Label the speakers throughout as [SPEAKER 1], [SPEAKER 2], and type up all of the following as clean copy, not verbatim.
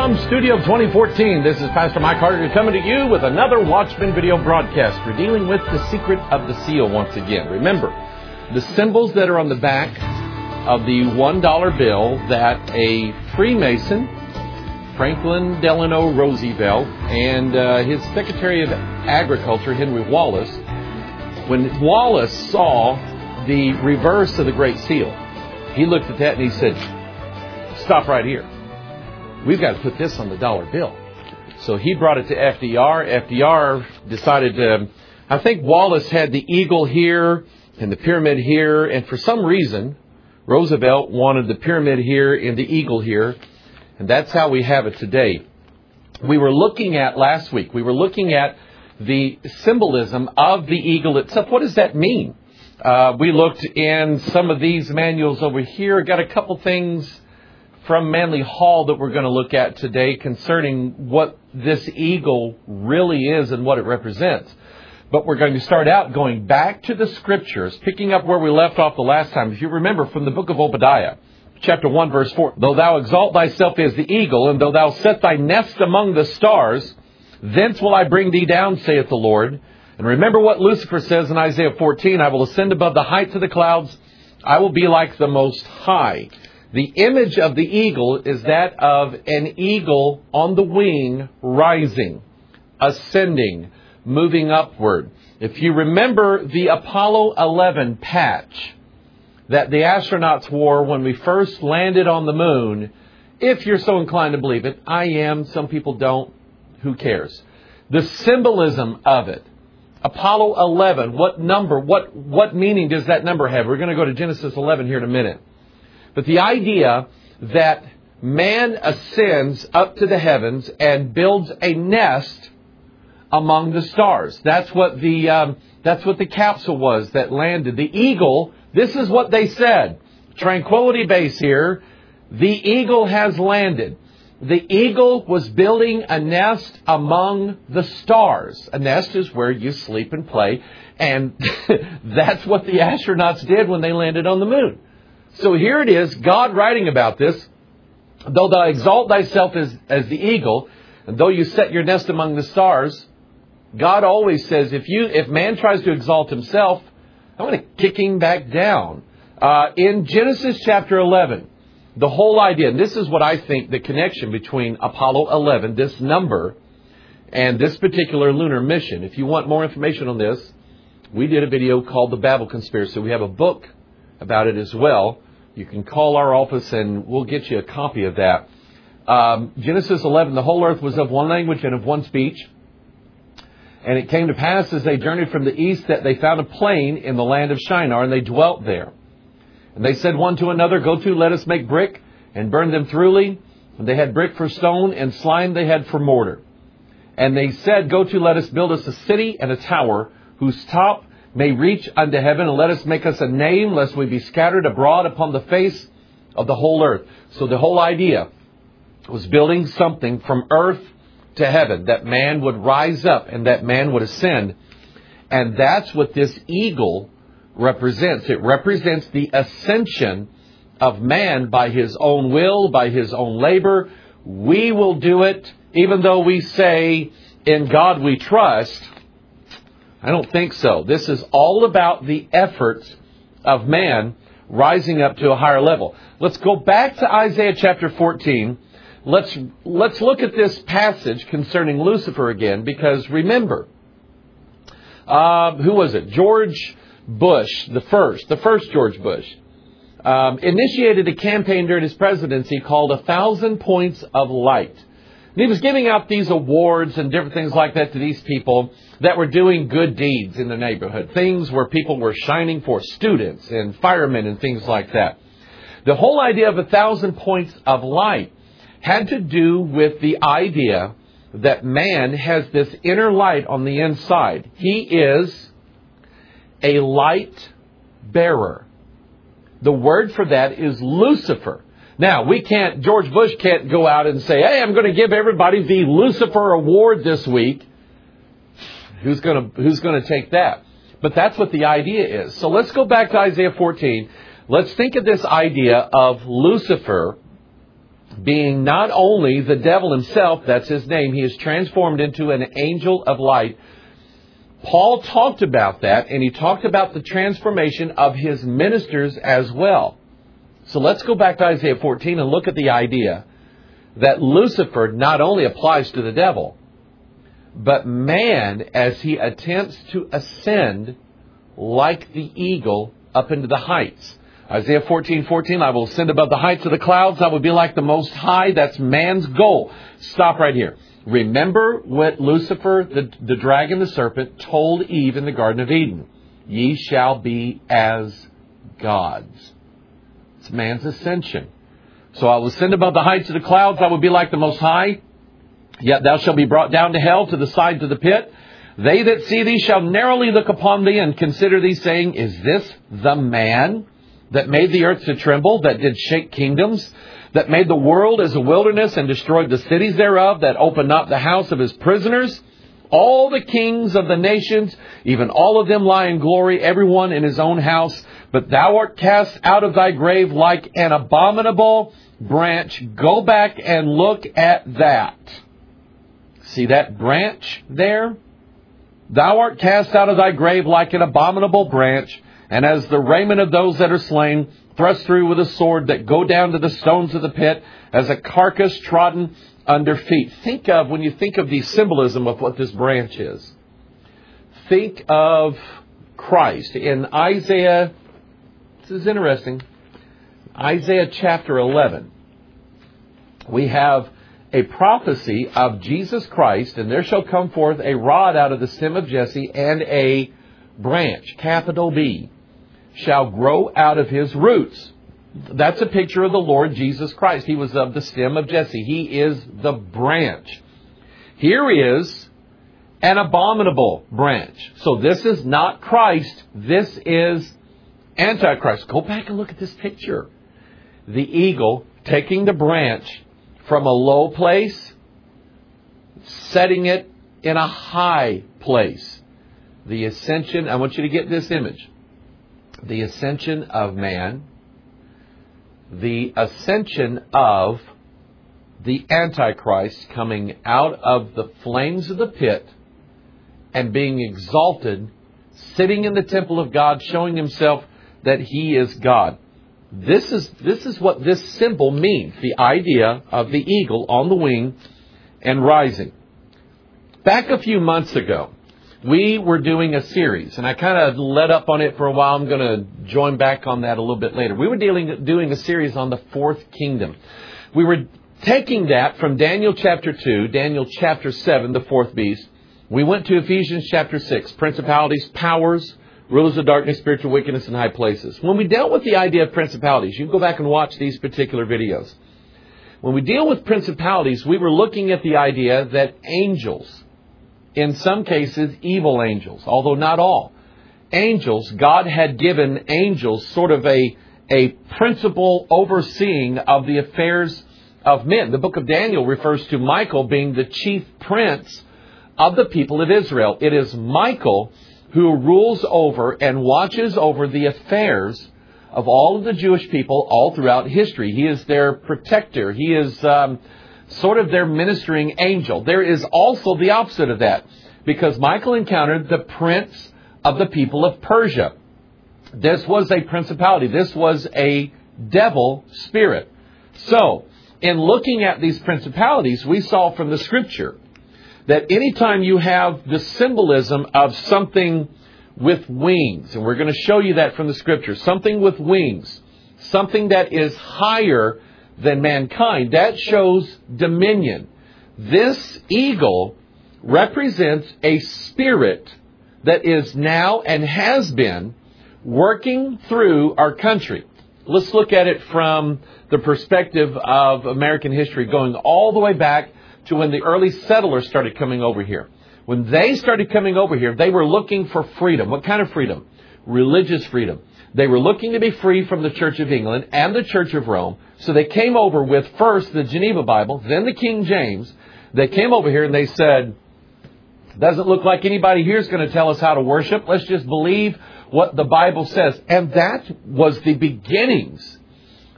[SPEAKER 1] From Studio 2014, this is Pastor Mike Harder coming to you with another Watchman video broadcast. We're dealing with the secret of the seal once again. Remember, the symbols that are on the back of the $1 bill that a Freemason, Franklin Delano Roosevelt, and his Secretary of Agriculture, Henry Wallace, when Wallace saw the reverse of the Great Seal, he looked at that and he said, "Stop right here. We've got to put this on the dollar bill." So he brought it to FDR. FDR decided to, I think Wallace had the eagle here and the pyramid here. And for some reason, Roosevelt wanted the pyramid here and the eagle here. And that's how we have it today. We were looking at last week, we were looking at the symbolism of the eagle itself. What does that mean? We looked in some of these manuals over here. Got a couple things from Manly Hall that we're going to look at today concerning what this eagle really is and what it represents. But we're going to start out going back to the Scriptures, picking up where we left off the last time. If you remember from the book of Obadiah, chapter 1, verse 4, "Though thou exalt thyself as the eagle, and though thou set thy nest among the stars, thence will I bring thee down, saith the Lord." And remember what Lucifer says in Isaiah 14, "I will ascend above the heights of the clouds. I will be like the Most High." The image of the eagle is that of an eagle on the wing, rising, ascending, moving upward. If you remember the Apollo 11 patch that the astronauts wore when we first landed on the moon, if you're so inclined to believe it, I am, some people don't, who cares? The symbolism of it. Apollo 11, what number, what meaning does that number have? We're going to go to Genesis 11 here in a minute. But the idea that man ascends up to the heavens and builds a nest among the stars. That's what the capsule was that landed. The eagle, this is what they said. Tranquility Base here. The eagle has landed. The eagle was building a nest among the stars. A nest is where you sleep and play. And that's what the astronauts did when they landed on the moon. So here it is, God writing about this. "Though thou exalt thyself as the eagle, and though you set your nest among the stars," God always says, if man tries to exalt himself, I'm going to kick him back down. In Genesis chapter 11, the whole idea, and this is what I think the connection between Apollo 11, this number, and this particular lunar mission. If you want more information on this, we did a video called The Babel Conspiracy. We have a book about it as well. You can call our office and we'll get you a copy of that. Genesis 11, the whole earth was of one language and of one speech. "And it came to pass as they journeyed from the east that they found a plain in the land of Shinar, and they dwelt there. And they said one to another, Go to, let us make brick, and burn them thoroughly. And they had brick for stone, and slime they had for mortar. And they said, Go to, let us build us a city and a tower, whose top may reach unto heaven, and let us make us a name, lest we be scattered abroad upon the face of the whole earth." So the whole idea was building something from earth to heaven, that man would rise up and that man would ascend. And that's what this eagle represents. It represents the ascension of man by his own will, by his own labor. We will do it, even though we say, "In God we trust." I don't think so. This is all about the efforts of man rising up to a higher level. Let's go back to Isaiah chapter 14. Let's look at this passage concerning Lucifer again, because remember, who was it? George Bush, the first George Bush, initiated a campaign during his presidency called 1,000 Points of Light. And he was giving out these awards and different things like that to these people that were doing good deeds in the neighborhood. Things where people were shining for, students and firemen and things like that. The whole idea of 1,000 Points of Light had to do with the idea that man has this inner light on the inside. He is a light bearer. The word for that is Lucifer. Now, George Bush can't go out and say, "Hey, I'm going to give everybody the Lucifer Award this week." Who's going to take that? But that's what the idea is. So let's go back to Isaiah 14. Let's think of this idea of Lucifer being not only the devil himself, that's his name, he is transformed into an angel of light. Paul talked about that, and he talked about the transformation of his ministers as well. So let's go back to Isaiah 14 and look at the idea that Lucifer not only applies to the devil, but man as he attempts to ascend like the eagle up into the heights. Isaiah 14:14, I will ascend above the heights of the clouds. I will be like the Most High. That's man's goal. Stop right here. Remember what Lucifer, the dragon, the serpent, told Eve in the Garden of Eden. Ye shall be as gods. It's man's ascension. So I will ascend above the heights of the clouds. I will be like the Most High. Yet thou shalt be brought down to hell, to the sides of the pit. They that see thee shall narrowly look upon thee and consider thee, saying, Is this the man that made the earth to tremble, that did shake kingdoms, that made the world as a wilderness and destroyed the cities thereof, that opened not the house of his prisoners? All the kings of the nations, even all of them lie in glory, every one in his own house. But thou art cast out of thy grave like an abominable branch. Go back and look at that. See that branch there? Thou art cast out of thy grave like an abominable branch, and as the raiment of those that are slain, thrust through with a sword, that go down to the stones of the pit, as a carcass trodden under feet. Think of, when you think of the symbolism of what this branch is, think of Christ. In Isaiah, this is interesting, Isaiah chapter 11, we have a prophecy of Jesus Christ, and there shall come forth a rod out of the stem of Jesse, and a branch, capital B, shall grow out of his roots. That's a picture of the Lord Jesus Christ. He was of the stem of Jesse. He is the branch. Here is an abominable branch. So this is not Christ. This is Antichrist. Go back and look at this picture. The eagle taking the branch from a low place, setting it in a high place. The ascension, I want you to get this image. The ascension of man, the ascension of the Antichrist coming out of the flames of the pit and being exalted, sitting in the temple of God, showing himself that he is God. This is what this symbol means, the idea of the eagle on the wing and rising. Back a few months ago, we were doing a series, and I kind of let up on it for a while. I'm going to join back on that a little bit later. We were doing a series on the fourth kingdom. We were taking that from Daniel chapter 2, Daniel chapter 7, the fourth beast. We went to Ephesians chapter 6, principalities, powers, rulers of darkness, spiritual wickedness in high places. When we dealt with the idea of principalities, you can go back and watch these particular videos. When we deal with principalities, we were looking at the idea that angels, in some cases evil angels, although not all, angels, God had given angels sort of a principal overseeing of the affairs of men. The book of Daniel refers to Michael being the chief prince of the people of Israel. It is Michael who rules over and watches over the affairs of all of the Jewish people all throughout history. He is their protector. He is sort of their ministering angel. There is also the opposite of that, because Michael encountered the prince of the people of Persia. This was a principality. This was a devil spirit. So, in looking at these principalities, we saw from the scripture that anytime you have the symbolism of something with wings, and we're going to show you that from the scripture, something with wings, something that is higher than mankind, that shows dominion. This eagle represents a spirit that is now and has been working through our country. Let's look at it from the perspective of American history, going all the way back to when the early settlers started coming over here. When they started coming over here, they were looking for freedom. What kind of freedom? Religious freedom. They were looking to be free from the Church of England and the Church of Rome. So they came over with first the Geneva Bible, then the King James. They came over here and they said, doesn't look like anybody here is going to tell us how to worship. Let's just believe what the Bible says. And that was the beginnings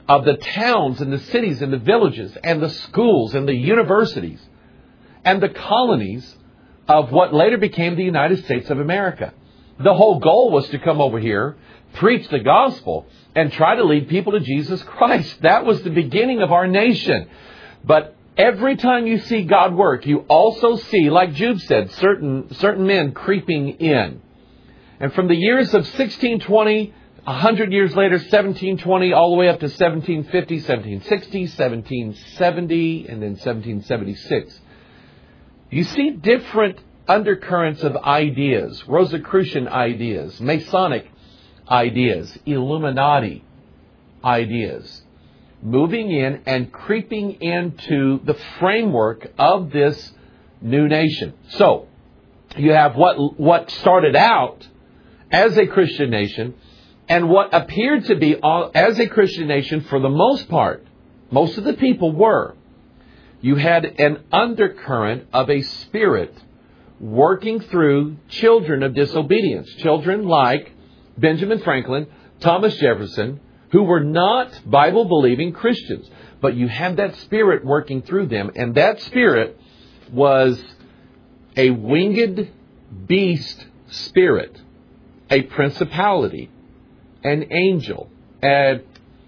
[SPEAKER 1] of the towns and the cities and the villages and the schools and the universities and the colonies of what later became the United States of America. The whole goal was to come over here, preach the gospel, and try to lead people to Jesus Christ. That was the beginning of our nation. But every time you see God work, you also see, like Jude said, certain men creeping in. And from the years of 1620, 100 years later, 1720, all the way up to 1750, 1760, 1770, and then 1776, you see different undercurrents of ideas, Rosicrucian ideas, Masonic ideas, Illuminati ideas, moving in and creeping into the framework of this new nation. So, you have what started out as a Christian nation, and what appeared to be as a Christian nation for the most part. Most of the people were. You had an undercurrent of a spirit working through children of disobedience. Children like Benjamin Franklin, Thomas Jefferson, who were not Bible-believing Christians. But you had that spirit working through them. And that spirit was a winged beast spirit, a principality, an angel, an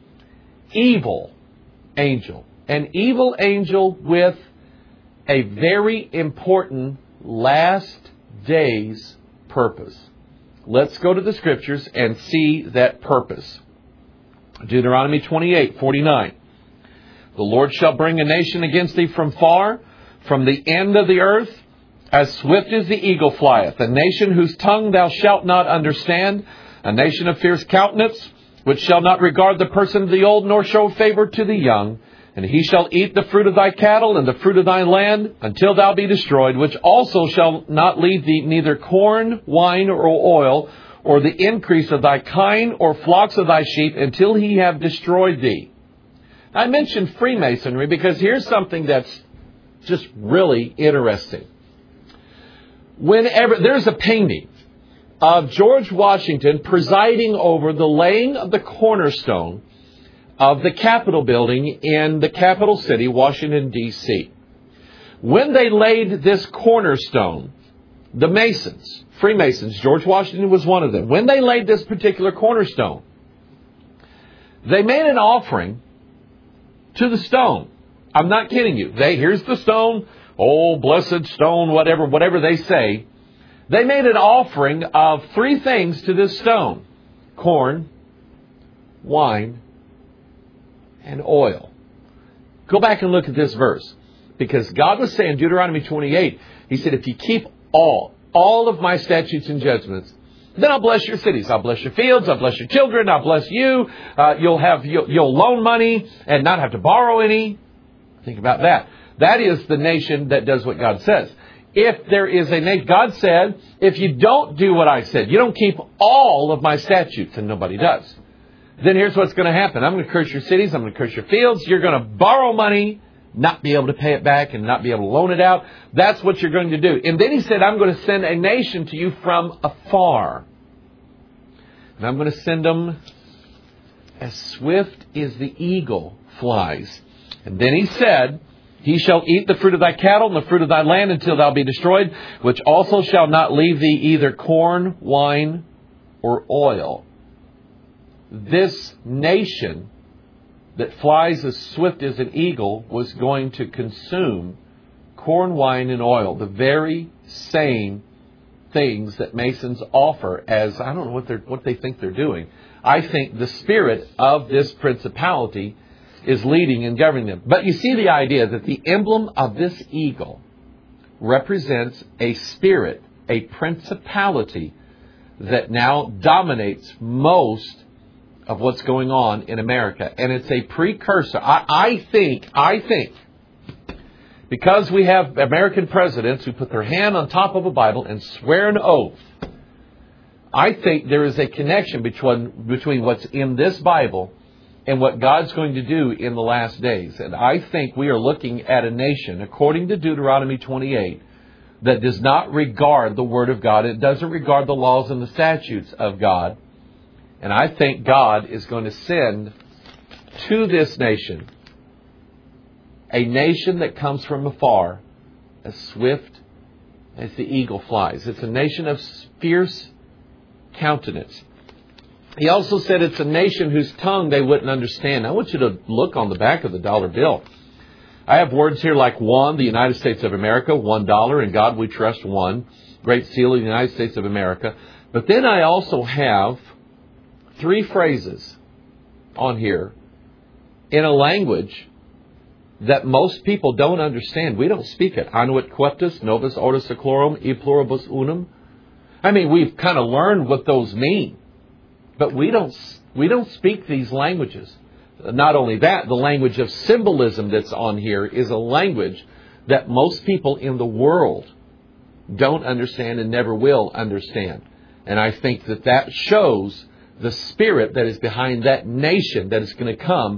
[SPEAKER 1] evil angel. An evil angel with a very important last days purpose. Let's go to the Scriptures and see that purpose. Deuteronomy 28:49. The Lord shall bring a nation against thee from far, from the end of the earth, as swift as the eagle flieth, a nation whose tongue thou shalt not understand, a nation of fierce countenance, which shall not regard the person of the old, nor show favor to the young. And he shall eat the fruit of thy cattle and the fruit of thy land until thou be destroyed, which also shall not leave thee neither corn, wine, or oil, or the increase of thy kine, or flocks of thy sheep, until he have destroyed thee. I mentioned Freemasonry because here's something that's just really interesting. Whenever there's a painting of George Washington presiding over the laying of the cornerstone of the Capitol building in the capital city, Washington, D.C. When they laid this cornerstone, the Masons, Freemasons, George Washington was one of them. When they laid this particular cornerstone, they made an offering to the stone. I'm not kidding you. Here's the stone, oh, blessed stone, whatever they say. They made an offering of three things to this stone: corn, wine, and oil. Go back and look at this verse. Because God was saying, Deuteronomy 28, He said, if you keep all of my statutes and judgments, then I'll bless your cities. I'll bless your fields. I'll bless your children. I'll bless you. You'll loan money and not have to borrow any. Think about that. That is the nation that does what God says. If there is a nation, God said, if you don't do what I said, you don't keep all of my statutes, and nobody does, then here's what's going to happen. I'm going to curse your cities. I'm going to curse your fields. You're going to borrow money, not be able to pay it back, and not be able to loan it out. That's what you're going to do. And then He said, I'm going to send a nation to you from afar. And I'm going to send them as swift as the eagle flies. And then He said, he shall eat the fruit of thy cattle and the fruit of thy land until thou be destroyed, which also shall not leave thee either corn, wine, or oil. This nation that flies as swift as an eagle was going to consume corn, wine, and oil. The very same things that Masons offer as, I don't know what they think they're doing. I think the spirit of this principality is leading and governing them. But you see the idea that the emblem of this eagle represents a spirit, a principality that now dominates most of what's going on in America. And it's a precursor. I think, because we have American presidents who put their hand on top of a Bible and swear an oath, I think there is a connection between what's in this Bible and what God's going to do in the last days. And I think we are looking at a nation, according to Deuteronomy 28, that does not regard the Word of God. It doesn't regard the laws and the statutes of God. And I think God is going to send to this nation a nation that comes from afar, as swift as the eagle flies. It's a nation of fierce countenance. He also said it's a nation whose tongue they wouldn't understand. I want you to look on the back of the dollar bill. I have words here like one, the United States of America, $1, in God we trust, one, Great Seal of the United States of America. But then I also have 3 phrases on here in a language that most people don't understand. We don't speak it. Annuit queptus, novus ordo seclorum, e pluribus unum. I mean, we've kind of learned what those mean. But we don't speak these languages. Not only that, the language of symbolism that's on here is a language that most people in the world don't understand and never will understand. And I think that that shows the spirit that is behind that nation that is going to come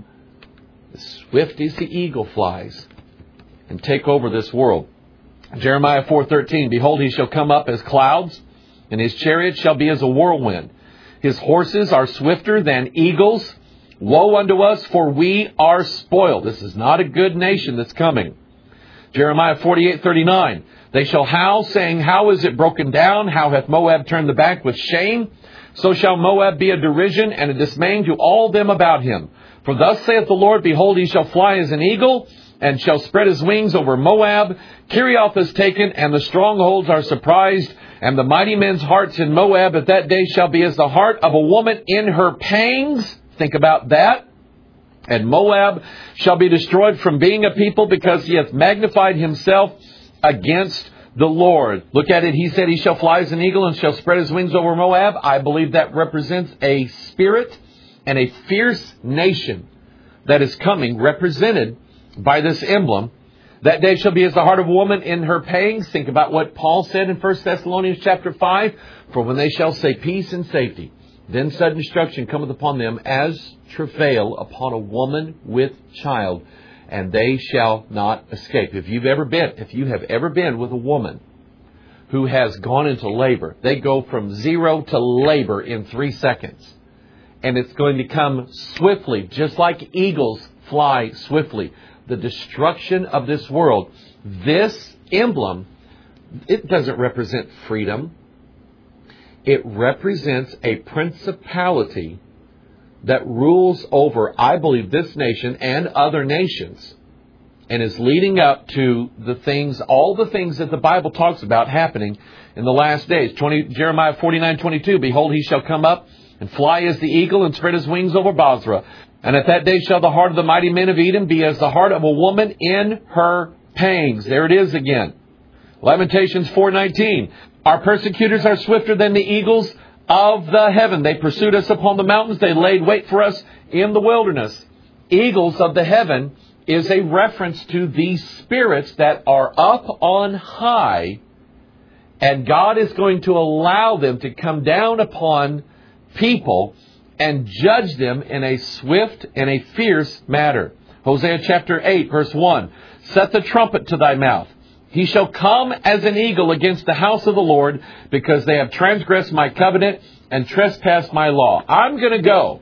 [SPEAKER 1] as swift as the eagle flies and take over this world. Jeremiah 4:13, behold, he shall come up as clouds, and his chariot shall be as a whirlwind. His horses are swifter than eagles. Woe unto us, for we are spoiled. This is not a good nation that's coming. Jeremiah 48:39, they shall howl, saying, how is it broken down? How hath Moab turned the back with shame? So shall Moab be a derision and a dismaying to all them about him. For thus saith the Lord, behold, he shall fly as an eagle, and shall spread his wings over Moab. Kerioth is taken, and the strongholds are surprised, and the mighty men's hearts in Moab at that day shall be as the heart of a woman in her pangs. Think about that. And Moab shall be destroyed from being a people, because he hath magnified himself against the Lord. Look at it. He said he shall fly as an eagle and shall spread his wings over Moab. I believe that represents a spirit and a fierce nation that is coming, represented by this emblem. That day shall be as the heart of a woman in her pangs. Think about what Paul said in 1 Thessalonians chapter 5. For when they shall say peace and safety, then sudden destruction cometh upon them as travail upon a woman with child, and they shall not escape. If you have ever been with a woman who has gone into labor, they go from 0 to labor in 3 seconds. And it's going to come swiftly, just like eagles fly swiftly. The destruction of this world. This emblem, it doesn't represent freedom. It represents a principality that rules over, I believe, this nation and other nations, and is leading up to the things, all the things that the Bible talks about happening in the last days. Jeremiah 49:22, behold, he shall come up and fly as the eagle and spread his wings over Basra. And at that day shall the heart of the mighty men of Edom be as the heart of a woman in her pangs. There it is again. Lamentations 4:19. Our persecutors are swifter than the eagles of the heaven. They pursued us upon the mountains. They laid wait for us in the wilderness. Eagles of the heaven is a reference to these spirits that are up on high. And God is going to allow them to come down upon people and judge them in a swift and a fierce manner. Hosea chapter 8, verse 1. Set the trumpet to thy mouth. He shall come as an eagle against the house of the Lord, because they have transgressed my covenant and trespassed my law. I'm going to go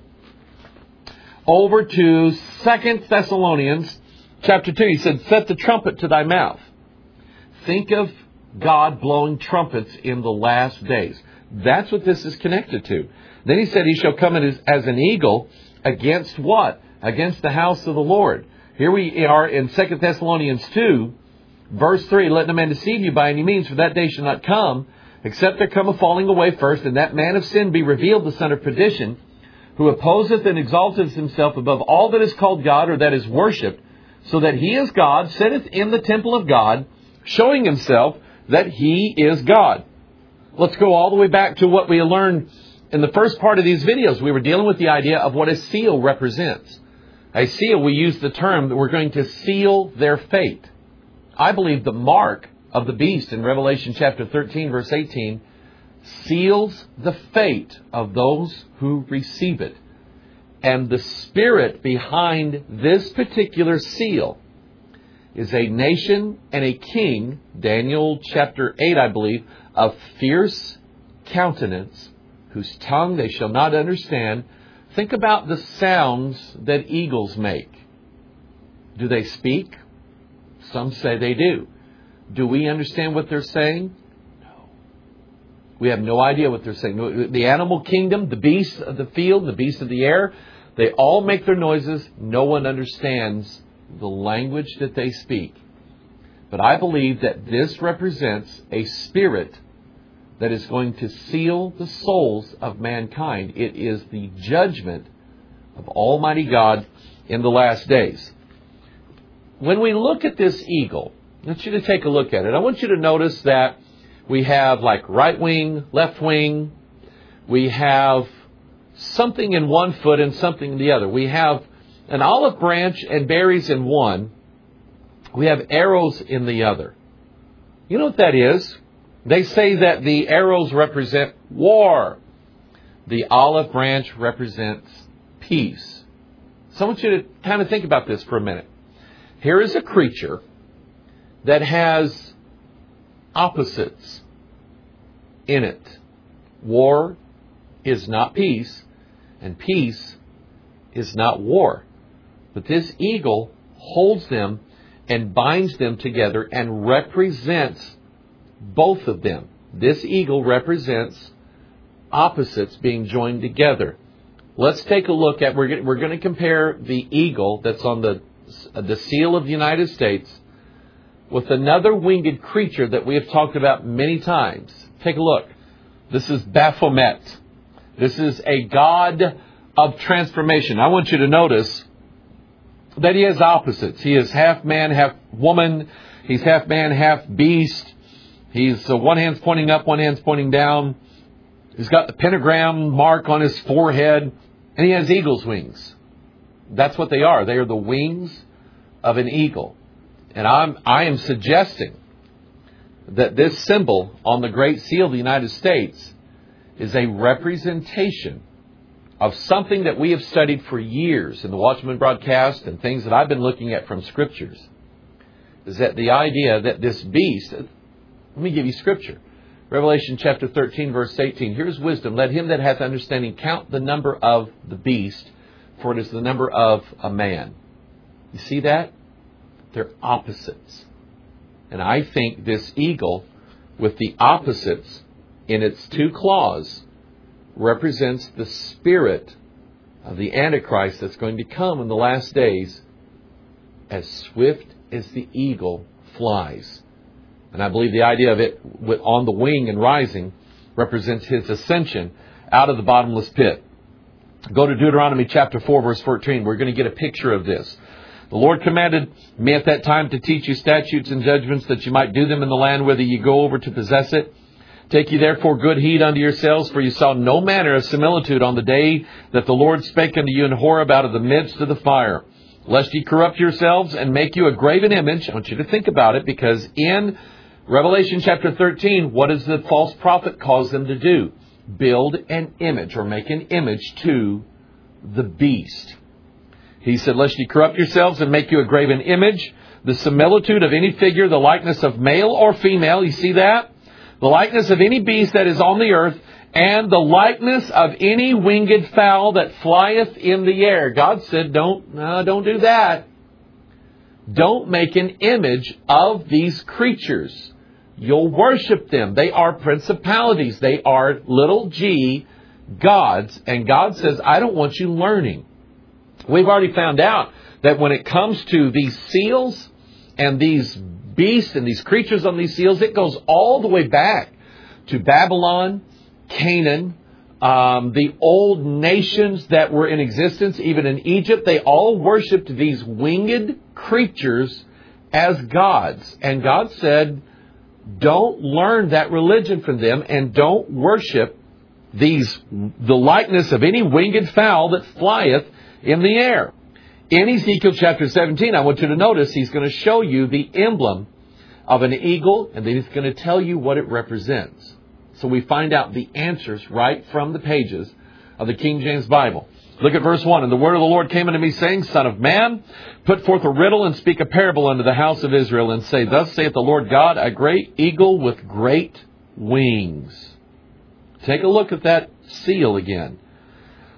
[SPEAKER 1] over to 2 Thessalonians chapter 2. He said, set the trumpet to thy mouth. Think of God blowing trumpets in the last days. That's what this is connected to. Then he said he shall come as an eagle against what? Against the house of the Lord. Here we are in 2 Thessalonians 2, verse 3. Let no man deceive you by any means, for that day shall not come, except there come a falling away first, and that man of sin be revealed, the son of perdition, who opposeth and exalteth himself above all that is called God, or that is worshipped, so that he is God, sitteth in the temple of God, showing himself that he is God. Let's go all the way back to what we learned in the first part of these videos. We were dealing with the idea of what a seal represents. A seal, we use the term that we're going to seal their fate. I believe the mark of the beast in Revelation chapter 13, verse 18, seals the fate of those who receive it. And the spirit behind this particular seal is a nation and a king, Daniel chapter 8, I believe, of fierce countenance, whose tongue they shall not understand, Think about the sounds that eagles make. Do they speak? Some say they do. Do we understand what they're saying? No. We have no idea what they're saying. The animal kingdom, the beasts of the field, the beasts of the air, they all make their noises. No one understands the language that they speak. But I believe that this represents a spirit that is going to seal the souls of mankind. It is the judgment of Almighty God in the last days. When we look at this eagle, I want you to take a look at it. I want you to notice that we have like right wing, left wing. We have something in one foot and something in the other. We have an olive branch and berries in one. We have arrows in the other. You know what that is? They say that the arrows represent war. The olive branch represents peace. So I want you to kind of think about this for a minute. Here is a creature that has opposites in it. War is not peace, and peace is not war. But this eagle holds them and binds them together and represents both of them. This eagle represents opposites being joined together. Let's take a look at, we're going to compare the eagle that's on the seal of the United States with another winged creature that we have talked about many times. Take a look. This is Baphomet. This is a god of transformation. I want you to notice that he has opposites. He is half man, half woman. He's half man, half beast. He's one hand's pointing up, one hand's pointing down. He's got the pentagram mark on his forehead, and he has eagle's wings. That's what they are. They are the wings of an eagle. And I am suggesting that this symbol on the Great Seal of the United States is a representation of something that we have studied for years in the Watchman broadcast and things that I've been looking at from Scriptures. Is that the idea that this beast... Let me give you Scripture. Revelation chapter 13, verse 18. Here's wisdom. Let him that hath understanding count the number of the beast, for it is the number of a man. You see that? They're opposites. And I think this eagle, with the opposites in its two claws, represents the spirit of the Antichrist that's going to come in the last days as swift as the eagle flies. And I believe the idea of it on the wing and rising represents his ascension out of the bottomless pit. Go to Deuteronomy chapter 4, verse 14. We're going to get a picture of this. The Lord commanded me at that time to teach you statutes and judgments that you might do them in the land whither you go over to possess it. Take ye therefore good heed unto yourselves, for you saw no manner of similitude on the day that the Lord spake unto you in Horeb out of the midst of the fire. Lest ye corrupt yourselves and make you a graven image. I want you to think about it, because in Revelation chapter 13, what does the false prophet cause them to do? Build an image, or make an image to the beast. He said, lest ye corrupt yourselves and make you a graven image, the similitude of any figure, the likeness of male or female. You see that? The likeness of any beast that is on the earth, and the likeness of any winged fowl that flieth in the air. God said, don't do that. Don't make an image of these creatures. You'll worship them. They are principalities. They are little g gods. And God says, I don't want you learning. We've already found out that when it comes to these seals and these beasts and these creatures on these seals, it goes all the way back to Babylon, Canaan, the old nations that were in existence, even in Egypt. They all worshipped these winged creatures as gods. And God said, don't learn that religion from them, and don't worship the likeness of any winged fowl that flieth in the air. In Ezekiel chapter 17, I want you to notice he's going to show you the emblem of an eagle, and then he's going to tell you what it represents. So we find out the answers right from the pages of the King James Bible. Look at verse 1. And the word of the Lord came unto me, saying, Son of man, put forth a riddle and speak a parable unto the house of Israel, and say, Thus saith the Lord God, a great eagle with great wings. Take a look at that seal again.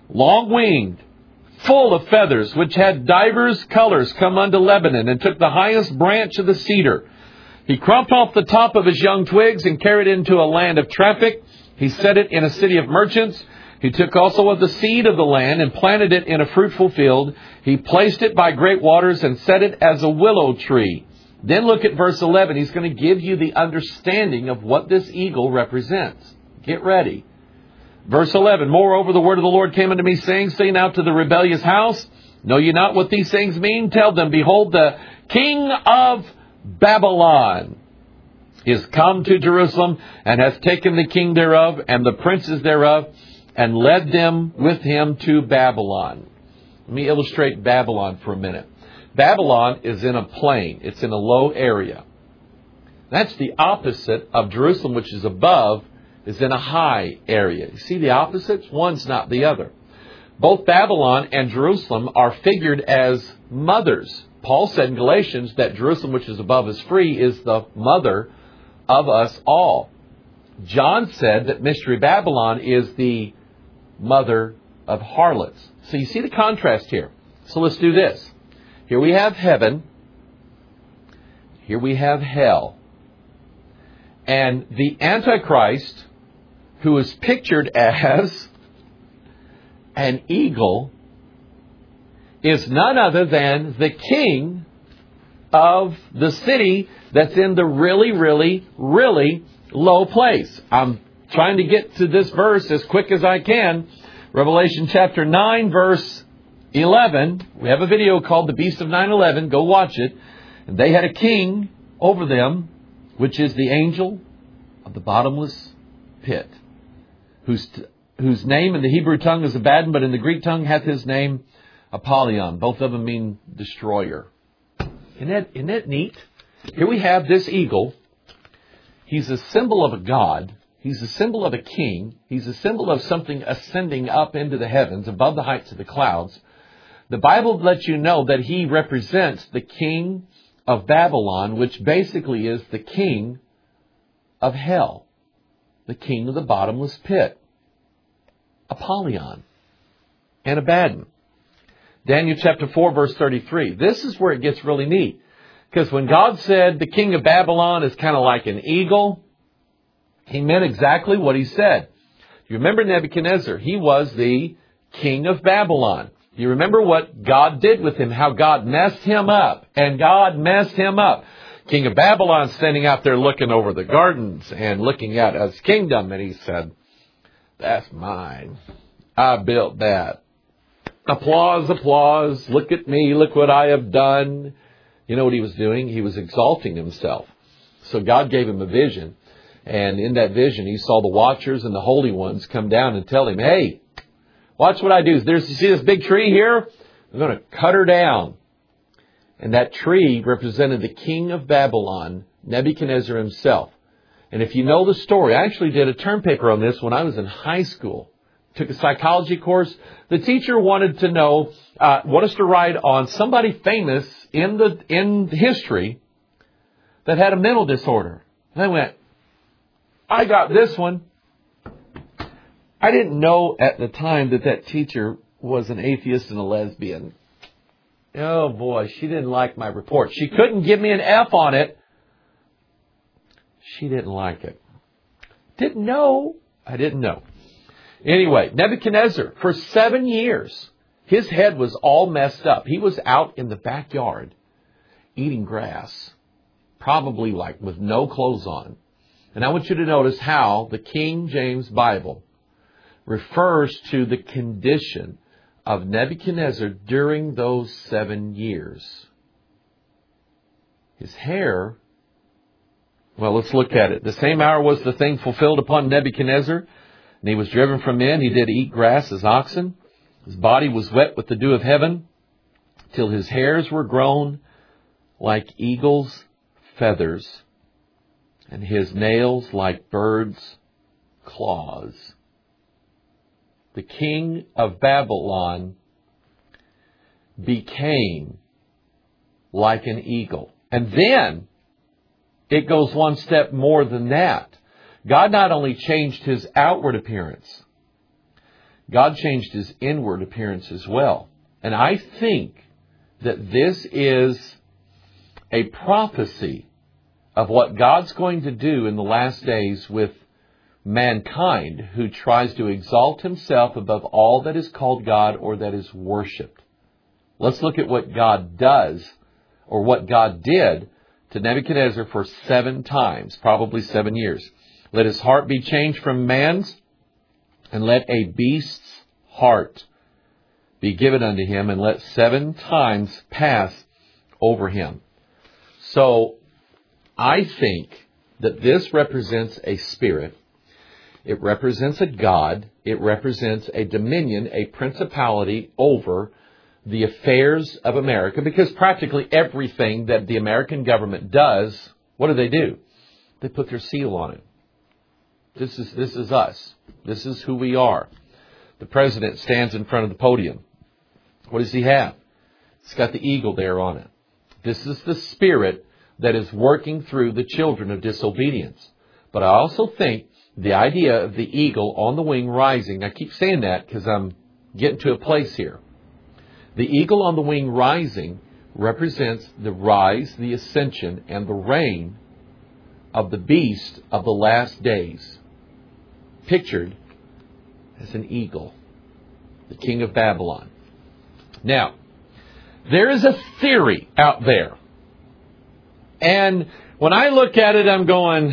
[SPEAKER 1] long-winged, full of feathers, which had divers colors, come unto Lebanon, and took the highest branch of the cedar. He cropped off the top of his young twigs and carried it into a land of traffic. He set it in a city of merchants. He took also of the seed of the land and planted it in a fruitful field. He placed it by great waters and set it as a willow tree. Then look at verse 11. He's going to give you the understanding of what this eagle represents. Get ready. Verse 11, moreover, the word of the Lord came unto me, saying, say now to the rebellious house, know ye not what these things mean? Tell them, behold, the king of Babylon is come to Jerusalem, and has taken the king thereof, and the princes thereof, and led them with him to Babylon. Let me illustrate Babylon for a minute. Babylon is in a plain. It's in a low area. That's the opposite of Jerusalem, which is above, is in a high area. You see the opposites? One's not the other. Both Babylon and Jerusalem are figured as mothers. Paul said in Galatians that Jerusalem, which is above, is free, is the mother of us all. John said that Mystery Babylon is the mother of harlots. So you see the contrast here. So let's do this. Here we have heaven. Here we have hell. And the Antichrist, who is pictured as an eagle, is none other than the king of the city that's in the really, really, really low place. I'm trying to get to this verse as quick as I can. Revelation chapter 9, verse 11. We have a video called The Beast of 9/11. Go watch it. And they had a king over them, which is the angel of the bottomless pit, whose name in the Hebrew tongue is Abaddon, but in the Greek tongue hath his name Apollyon. Both of them mean destroyer. Isn't that neat? Here we have this eagle. He's a symbol of a god. He's a symbol of a king. He's a symbol of something ascending up into the heavens, above the heights of the clouds. The Bible lets you know that he represents the king of Babylon, which basically is the king of hell, the king of the bottomless pit, Apollyon and Abaddon. Daniel chapter 4, verse 33. This is where it gets really neat. Because when God said the king of Babylon is kind of like an eagle, he meant exactly what he said. You remember Nebuchadnezzar? He was the king of Babylon. You remember what God did with him, how God messed him up. And God messed him up. King of Babylon standing out there looking over the gardens and looking at his kingdom. And he said, that's mine. I built that. Applause, applause. Look at me. Look what I have done. You know what he was doing? He was exalting himself. So God gave him a vision. And in that vision, he saw the watchers and the holy ones come down and tell him, hey, watch what I do. You see this big tree here? I'm going to cut her down. And that tree represented the king of Babylon, Nebuchadnezzar himself. And if you know the story, I actually did a term paper on this when I was in high school. Took a psychology course. The teacher wanted to know, want us to write on somebody famous in history that had a mental disorder. And I went, I got this one. I didn't know at the time that teacher was an atheist and a lesbian. Oh boy, she didn't like my report. She couldn't give me an F on it. She didn't like it. Didn't know. I didn't know. Anyway, Nebuchadnezzar, for 7 years, his head was all messed up. He was out in the backyard eating grass, probably like with no clothes on. And I want you to notice how the King James Bible refers to the condition of Nebuchadnezzar during those 7 years. His hair, well, let's look at it. The same hour was the thing fulfilled upon Nebuchadnezzar, and he was driven from men. He did eat grass as oxen. His body was wet with the dew of heaven, till his hairs were grown like eagle's feathers, and his nails like birds' claws. The king of Babylon became like an eagle. And then it goes one step more than that. God not only changed his outward appearance, God changed His inward appearance as well. And I think that this is a prophecy of what God's going to do in the last days with mankind who tries to exalt himself above all that is called God or that is worshipped. Let's look at what God does, or what God did to Nebuchadnezzar for 7 times, probably 7 years. Let his heart be changed from man's, and let a beast's heart be given unto him, and let 7 times pass over him. So, I think that this represents a spirit. It represents a God. It represents a dominion, a principality over the affairs of America, because practically everything that the American government does, what do? They put their seal on it. This is us. This is who we are. The president stands in front of the podium. What does he have? It's got the eagle there on it. This is the spirit that is working through the children of disobedience. But I also think the idea of the eagle on the wing rising, I keep saying that because I'm getting to a place here. The eagle on the wing rising represents the rise, the ascension, and the reign of the beast of the last days, pictured as an eagle, the king of Babylon. Now, there is a theory out there. And when I look at it, I'm going,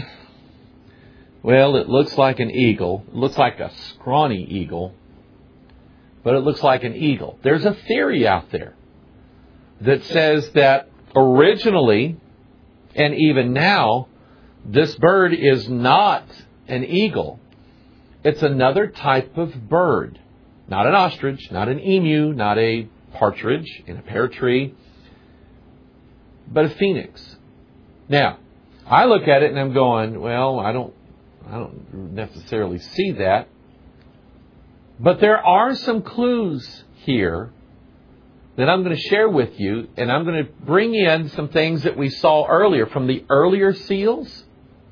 [SPEAKER 1] well, it looks like an eagle. It looks like a scrawny eagle, but it looks like an eagle. There's a theory out there that says that originally, and even now, this bird is not an eagle. It's another type of bird. Not an ostrich, not an emu, not a partridge in a pear tree, but a phoenix. Now, I look at it and I'm going, well, I don't necessarily see that. But there are some clues here that I'm going to share with you, and I'm going to bring in some things that we saw earlier from the earlier seals.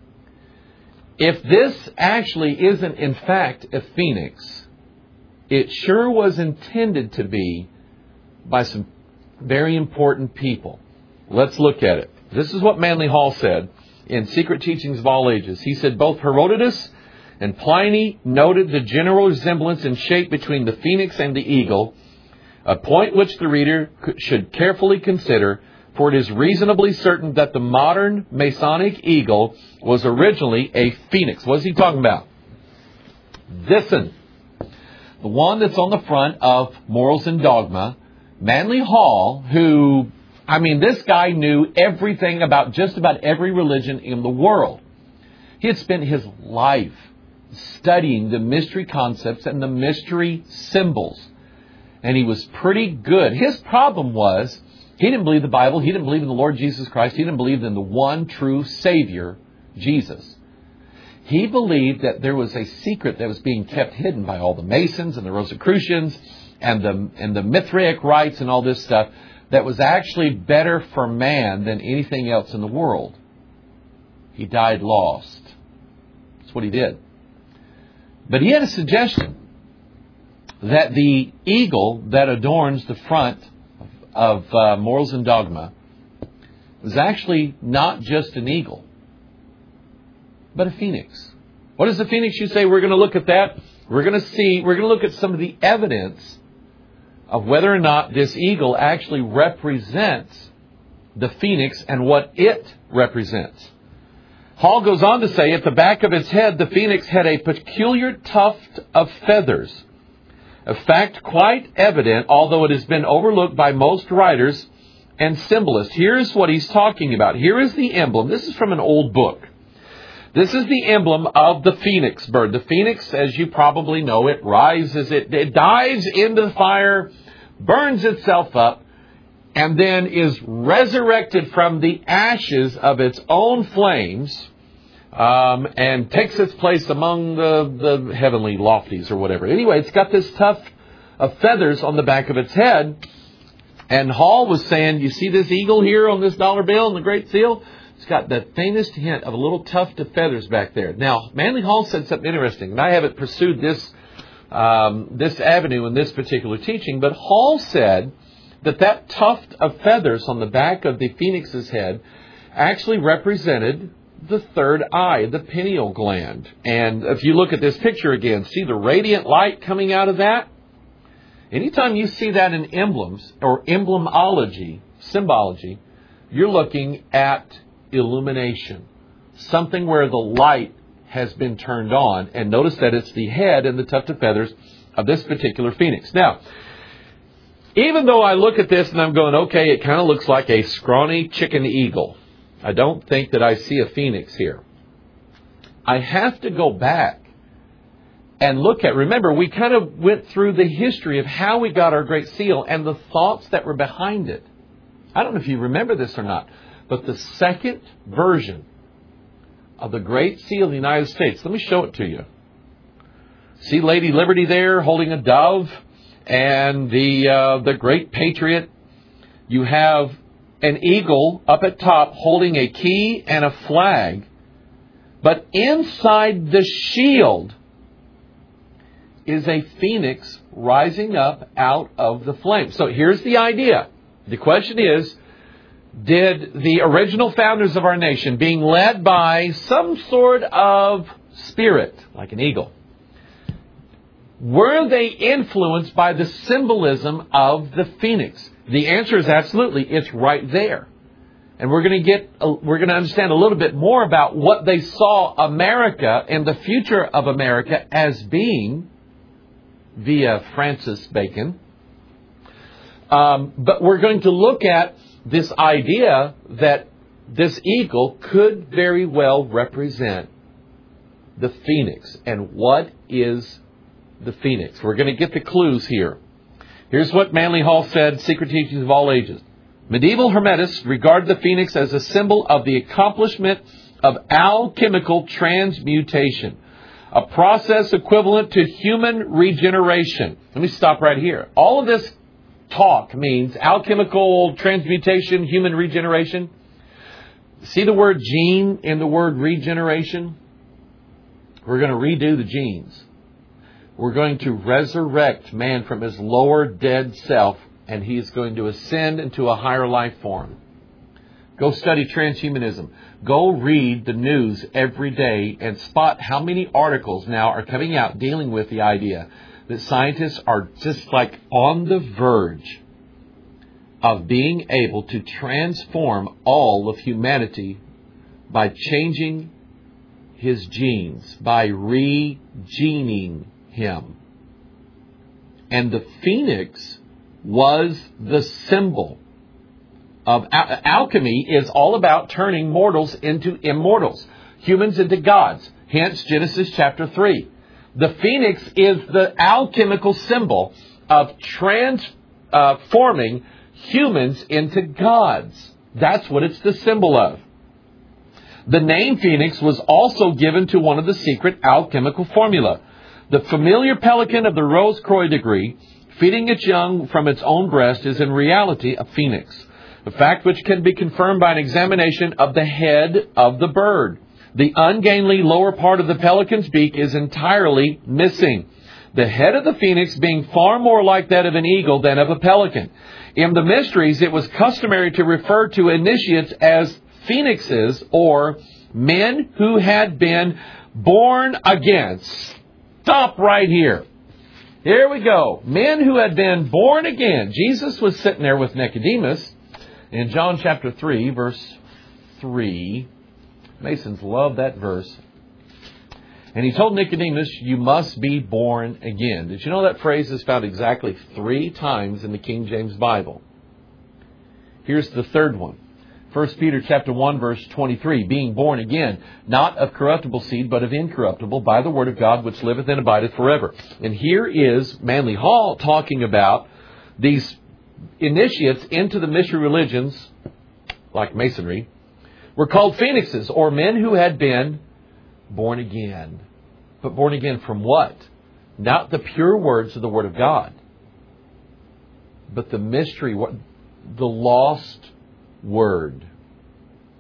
[SPEAKER 1] If this actually isn't in fact a phoenix, it sure was intended to be by some very important people. Let's look at it. This is what Manly Hall said in Secret Teachings of All Ages. He said, both Herodotus and Pliny noted the general resemblance in shape between the phoenix and the eagle, a point which the reader should carefully consider, for it is reasonably certain that the modern Masonic eagle was originally a phoenix. What is he talking about? This one. The one that's on the front of Morals and Dogma. Manly Hall, who, this guy knew everything about just about every religion in the world. He had spent his life studying the mystery concepts and the mystery symbols. And he was pretty good. His problem was, he didn't believe the Bible. He didn't believe in the Lord Jesus Christ. He didn't believe in the one true Savior, Jesus. He believed that there was a secret that was being kept hidden by all the Masons and the Rosicrucians and the Mithraic rites and all this stuff that was actually better for man than anything else in the world. He died lost. That's what he did. But he had a suggestion that the eagle that adorns the front of Morals and Dogma was actually not just an eagle, but a phoenix. What is the phoenix? You say, we're going to look at that. We're going to look at some of the evidence of whether or not this eagle actually represents the phoenix and what it represents. Hall goes on to say, at the back of its head, the phoenix had a peculiar tuft of feathers. A fact quite evident, although it has been overlooked by most writers and symbolists. Here's what he's talking about. Here is the emblem. This is from an old book. This is the emblem of the phoenix bird. The phoenix, as you probably know, it rises, it dives into the fire, burns itself up, and then is resurrected from the ashes of its own flames, and takes its place among the heavenly lofties or whatever. Anyway, it's got this tuft of feathers on the back of its head. And Hall was saying, you see this eagle here on this dollar bill and the Great Seal? It's got the faintest hint of a little tuft of feathers back there. Now, Manly Hall said something interesting, and I haven't pursued this this avenue in this particular teaching. But Hall said that tuft of feathers on the back of the phoenix's head actually represented the third eye, the pineal gland. And if you look at this picture again, see the radiant light coming out of that? Anytime you see that in emblems or symbology, you're looking at illumination. Something where the light has been turned on. And notice that it's the head and the tuft of feathers of this particular phoenix. Now, even though I look at this and I'm going, okay, it kind of looks like a scrawny chicken eagle. I don't think that I see a phoenix here. I have to go back and look at, remember, we kind of went through the history of how we got our Great Seal and the thoughts that were behind it. I don't know if you remember this or not, but the second version of the Great Seal of the United States, let me show it to you. See Lady Liberty there holding a dove and the great patriot. You have an eagle up at top holding a key and a flag. But inside the shield is a phoenix rising up out of the flame. So here's the idea. The question is, did the original founders of our nation, being led by some sort of spirit, like an eagle, were they influenced by the symbolism of the phoenix? The answer is absolutely. It's right there. And we're going to understand a little bit more about what they saw America and the future of America as being via Francis Bacon. But we're going to look at this idea that this eagle could very well represent the phoenix. And what is the phoenix? We're going to get the clues here. Here's what Manly Hall said, Secret Teachings of All Ages. Medieval Hermetists regard the phoenix as a symbol of the accomplishment of alchemical transmutation, a process equivalent to human regeneration. Let me stop right here. All of this talk means alchemical transmutation, human regeneration. See the word gene in the word regeneration? We're going to redo the genes. We're going to resurrect man from his lower dead self, and he is going to ascend into a higher life form. Go study transhumanism. Go read the news every day and spot how many articles now are coming out dealing with the idea that scientists are just like on the verge of being able to transform all of humanity by changing his genes, by regening him. And the phoenix was the symbol of alchemy. Is all about turning mortals into immortals, humans into gods. Hence Genesis chapter 3. The phoenix is the alchemical symbol of transforming humans into gods. That's what it's the symbol of. The name phoenix was also given to one of the secret alchemical formula. The familiar pelican of the Rose-Croix degree, feeding its young from its own breast, is in reality a phoenix. A fact which can be confirmed by an examination of the head of the bird. The ungainly lower part of the pelican's beak is entirely missing, the head of the phoenix being far more like that of an eagle than of a pelican. In the mysteries, it was customary to refer to initiates as phoenixes, or men who had been born again. Stop right here. Here we go. Men who had been born again. Jesus was sitting there with Nicodemus in John chapter 3, verse 3. Masons love that verse. And he told Nicodemus, you must be born again. Did you know that phrase is found exactly 3 times in the King James Bible? Here's the third one. 1 Peter chapter 1, verse 23, being born again, not of corruptible seed, but of incorruptible, by the word of God, which liveth and abideth forever. And here is Manly Hall talking about these initiates into the mystery religions, like Masonry, were called phoenixes, or men who had been born again. But born again from what? Not the pure words of the Word of God, but the mystery, the lost Word.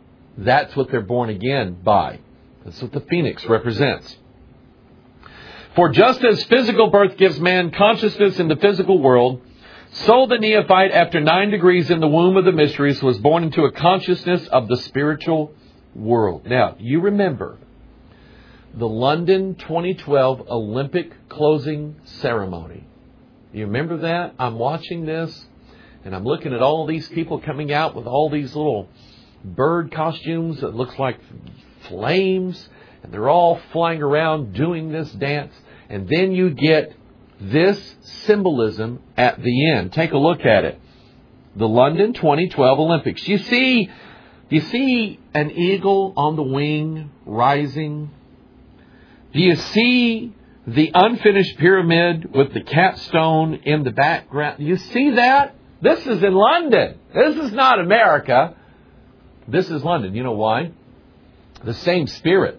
[SPEAKER 1] That's what they're born again by. That's what the phoenix represents. For just as physical birth gives man consciousness in the physical world, so the neophyte, after 9 degrees in the womb of the mysteries, was born into a consciousness of the spiritual world. Now, you remember the London 2012 Olympic closing ceremony. You remember that? I'm watching this, and I'm looking at all these people coming out with all these little bird costumes that looks like flames, and they're all flying around doing this dance. And then you get this symbolism at the end. Take a look at it. The London 2012 Olympics. You see an eagle on the wing rising? Do you see the unfinished pyramid with the capstone in the background? Do you see that? This is in London. This is not America. This is London. You know why? The same spirit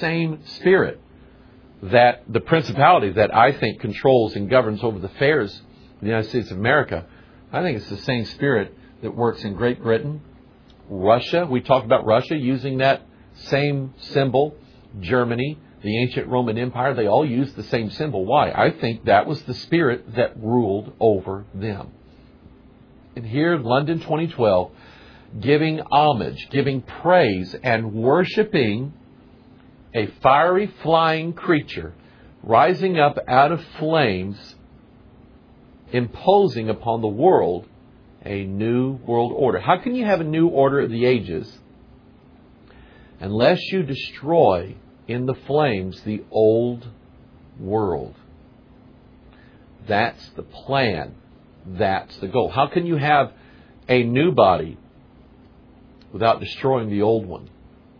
[SPEAKER 1] that the principality that I think controls and governs over the affairs of the United States of America, I think it's the same spirit that works in Great Britain, Russia. We talked about Russia using that same symbol. Germany, the ancient Roman Empire, they all used the same symbol. Why? I think that was the spirit that ruled over them. And here, London 2012, giving homage, giving praise, and worshiping a fiery flying creature rising up out of flames, imposing upon the world a new world order. How can you have a new order of the ages unless you destroy in the flames the old world? That's the plan. That's the goal. How can you have a new body without destroying the old one?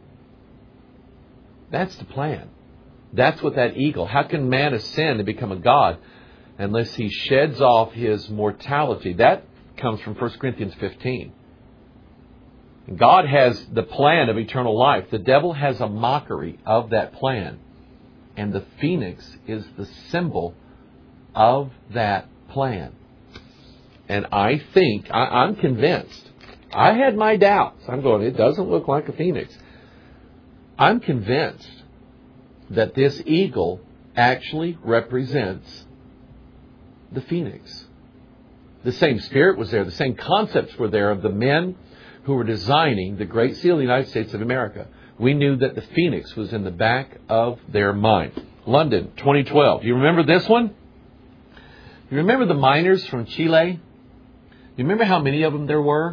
[SPEAKER 1] That's the plan. That's what that eagle. How can man ascend and become a god unless he sheds off his mortality? That comes from 1 Corinthians 15. God has the plan of eternal life. The devil has a mockery of that plan. And the phoenix is the symbol of that plan. And I think, I'm convinced. I had my doubts. I'm going, it doesn't look like a phoenix. I'm convinced that this eagle actually represents the phoenix. The same spirit was there. The same concepts were there of the men who were designing the Great Seal of the United States of America. We knew that the phoenix was in the back of their mind. London, 2012. You remember this one? You remember the miners from Chile? You remember how many of them there were?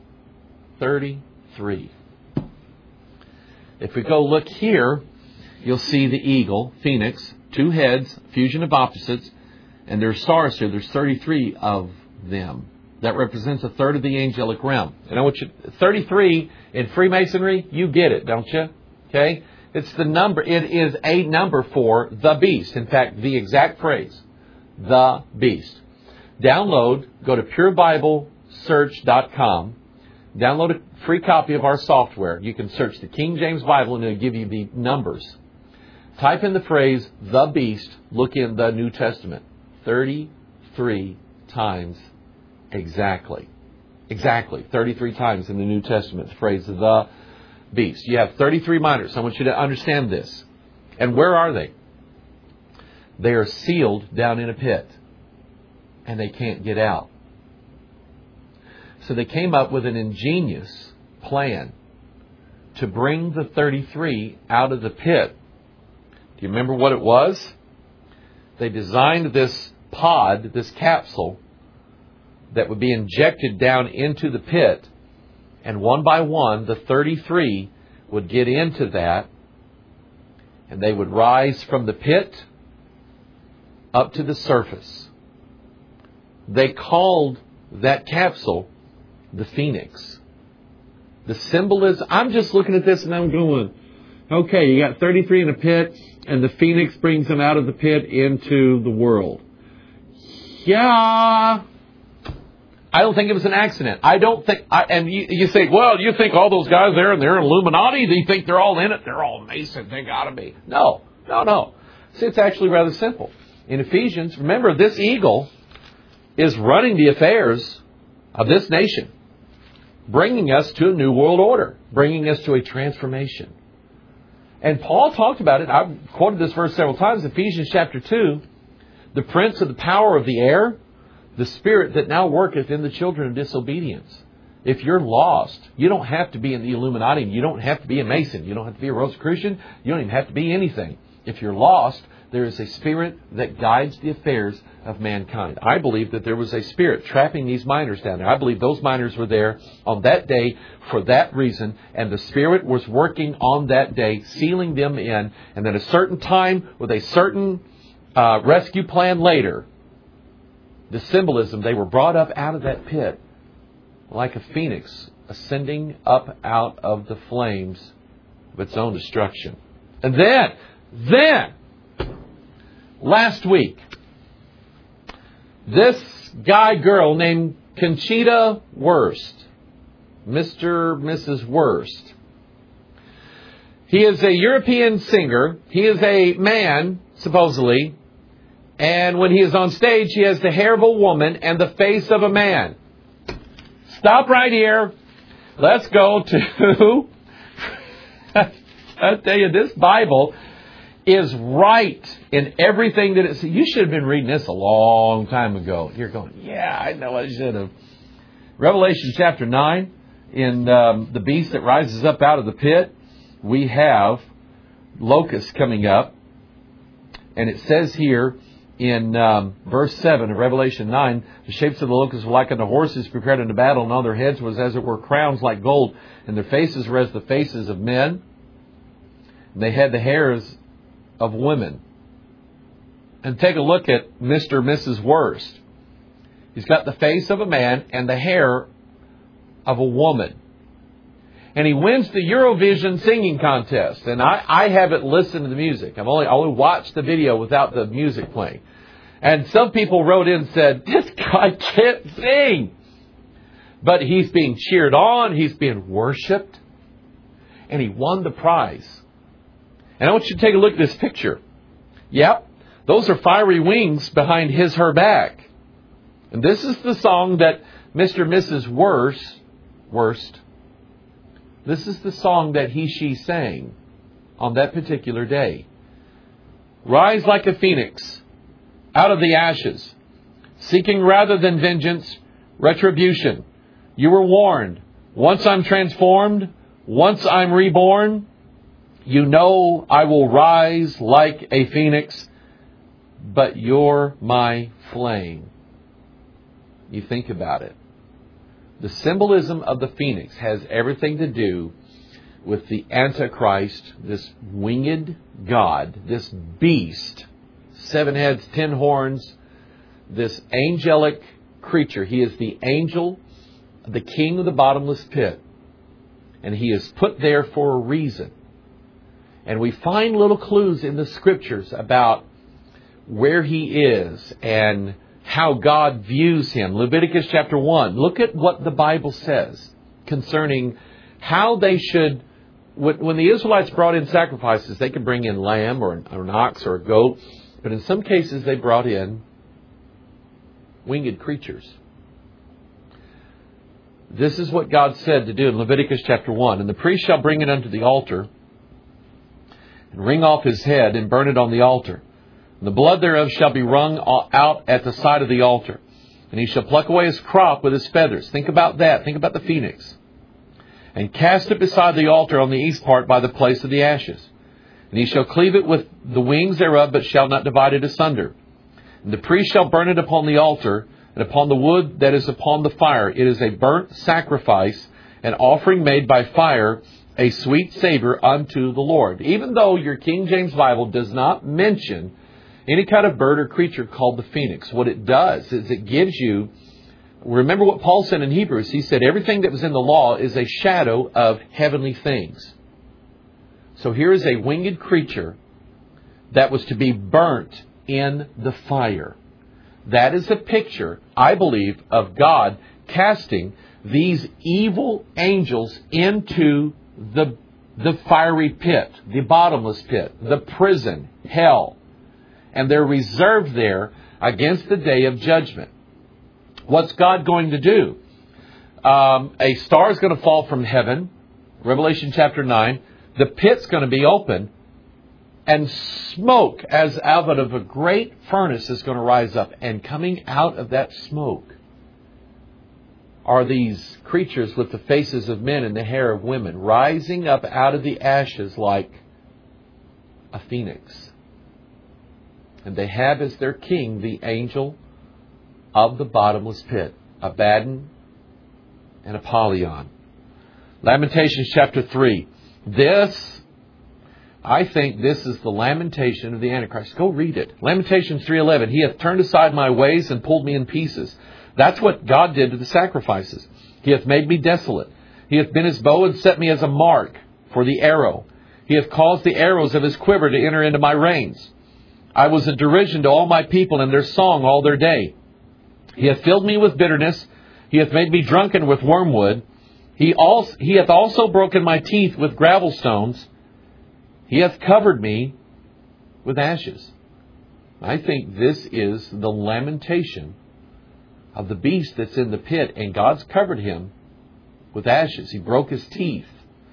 [SPEAKER 1] 33. If we go look here, you'll see the eagle, phoenix, 2 heads, fusion of opposites, and there's stars here. There's 33 of them. That represents a third of the angelic realm. And I want you, 33 in Freemasonry, you get it, don't you? Okay? It's the number, it is a number for the beast. In fact, the exact phrase, the beast. Download, go to purebiblesearch.com. Download a free copy of our software. You can search the King James Bible and it'll give you the numbers. Type in the phrase, the beast, look in the New Testament. 33 times exactly. Exactly. 33 times in the New Testament, the phrase, the beast. You have 33 miners. I want you to understand this. And where are they? They are sealed down in a pit. And they can't get out. So they came up with an ingenious plan to bring the 33 out of the pit. Do you remember what it was? They designed this pod, this capsule, that would be injected down into the pit. And one by one, the 33 would get into that. And they would rise from the pit up to the surface. They called that capsule the phoenix. The symbol is, I'm just looking at this and I'm going, okay, you got 33 in a pit and the phoenix brings them out of the pit into the world. Yeah. I don't think it was an accident. I don't think, and you say, well, you think all those guys there and they're Illuminati? Do you think they're all in it? They're all Mason. They got to be. No. See, it's actually rather simple. In Ephesians, remember, this eagle is running the affairs of this nation, bringing us to a new world order, bringing us to a transformation. And Paul talked about it. I've quoted this verse several times. Ephesians chapter 2. The prince of the power of the air, the spirit that now worketh in the children of disobedience. If you're lost, you don't have to be in the Illuminati. You don't have to be a Mason. You don't have to be a Rosicrucian. You don't even have to be anything. If you're lost, there is a spirit that guides the affairs of mankind. I believe that there was a spirit trapping these miners down there. I believe those miners were there on that day for that reason, and the spirit was working on that day, sealing them in, and at a certain time with a certain rescue plan later, the symbolism, they were brought up out of that pit like a phoenix ascending up out of the flames of its own destruction. And then, last week, this girl named Conchita Wurst, Mrs. Wurst. He is a European singer. He is a man, supposedly. And when he is on stage, he has the hair of a woman and the face of a man. Stop right here. Let's go to... I tell you, this Bible is right in everything that it says. You should have been reading this a long time ago. You're going, yeah, I know I should have. Revelation chapter 9, in the beast that rises up out of the pit, we have locusts coming up. And it says here in verse 7 of Revelation 9, the shapes of the locusts were like unto horses prepared unto battle, and on their heads was as it were crowns like gold, and their faces were as the faces of men. And they had the hairs of women. And take a look at Mr. and Mrs. Wurst. He's got the face of a man and the hair of a woman. And he wins the Eurovision singing contest. And I haven't listened to the music. I only watched the video without the music playing. And some people wrote in and said, this guy can't sing. But he's being cheered on. He's being worshipped. And he won the prize. And I want you to take a look at this picture. Yep, those are fiery wings behind her back. And this is the song that Mr. and Mrs. Wurst, this is the song that she sang on that particular day. Rise like a phoenix out of the ashes, seeking rather than vengeance, retribution. You were warned. Once I'm transformed, once I'm reborn, you know I will rise like a phoenix, but you're my flame. You think about it. The symbolism of the phoenix has everything to do with the Antichrist, this winged god, this beast, 7 heads, 10 horns, this angelic creature. He is the angel, the king of the bottomless pit. And he is put there for a reason. And we find little clues in the Scriptures about where he is and how God views him. Leviticus chapter 1. Look at what the Bible says concerning how they should... When the Israelites brought in sacrifices, they could bring in lamb or an ox or a goat. But in some cases, they brought in winged creatures. This is what God said to do in Leviticus chapter 1. And the priest shall bring it unto the altar, and wring off his head, and burn it on the altar. And the blood thereof shall be wrung out at the side of the altar. And he shall pluck away his crop with his feathers. Think about that. Think about the phoenix. And cast it beside the altar on the east part by the place of the ashes. And he shall cleave it with the wings thereof, but shall not divide it asunder. And the priest shall burn it upon the altar, and upon the wood that is upon the fire. It is a burnt sacrifice, an offering made by fire, a sweet savor unto the Lord. Even though your King James Bible does not mention any kind of bird or creature called the phoenix, what it does is it gives you... Remember what Paul said in Hebrews. He said everything that was in the law is a shadow of heavenly things. So here is a winged creature that was to be burnt in the fire. That is a picture, I believe, of God casting these evil angels into the fiery pit, the bottomless pit, the prison, hell. And they're reserved there against the day of judgment. What's God going to do? A star is going to fall from heaven. Revelation chapter 9. The pit's going to be open, and smoke as out of a great furnace is going to rise up. And coming out of that smoke are these creatures with the faces of men and the hair of women, rising up out of the ashes like a phoenix. And they have as their king the angel of the bottomless pit, Abaddon and Apollyon. Lamentations chapter 3. I think this is the lamentation of the Antichrist. Go read it. Lamentations 3:11. He hath turned aside my ways and pulled me in pieces. That's what God did to the sacrifices. He hath made me desolate. He hath been his bow and set me as a mark for the arrow. He hath caused the arrows of his quiver to enter into my reins. I was a derision to all my people and their song all their day. He hath filled me with bitterness. He hath made me drunken with wormwood. He hath also broken my teeth with gravel stones. He hath covered me with ashes. I think this is the lamentation of the beast that's in the pit, and God's covered him with ashes. He broke his teeth.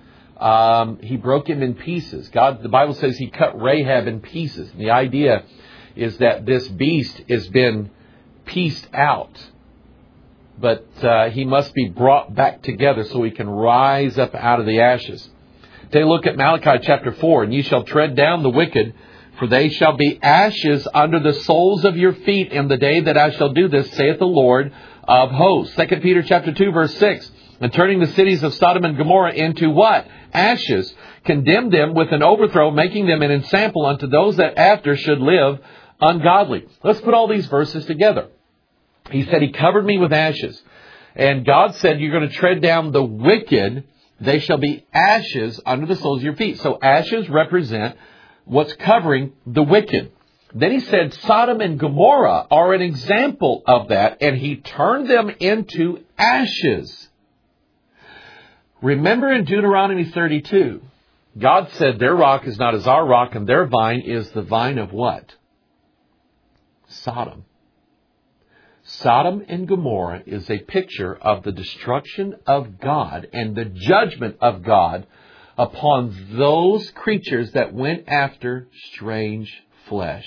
[SPEAKER 1] He broke him in pieces. The Bible says he cut Rahab in pieces. And the idea is that this beast has been pieced out, but he must be brought back together so he can rise up out of the ashes. Take a look at Malachi chapter 4. And ye shall tread down the wicked, for they shall be ashes under the soles of your feet in the day that I shall do this, saith the Lord of hosts. 2 Peter chapter 2 verse 6. And turning the cities of Sodom and Gomorrah into what? Ashes. Condemn them with an overthrow, making them an ensample unto those that after should live ungodly. Let's put all these verses together. He said he covered me with ashes. And God said you're going to tread down the wicked. They shall be ashes under the soles of your feet. So ashes represent what's covering the wicked. Then he said Sodom and Gomorrah are an example of that, and he turned them into ashes. Remember in Deuteronomy 32, God said their rock is not as our rock, and their vine is the vine of what? Sodom. Sodom and Gomorrah is a picture of the destruction of God and the judgment of God upon those creatures that went after strange flesh.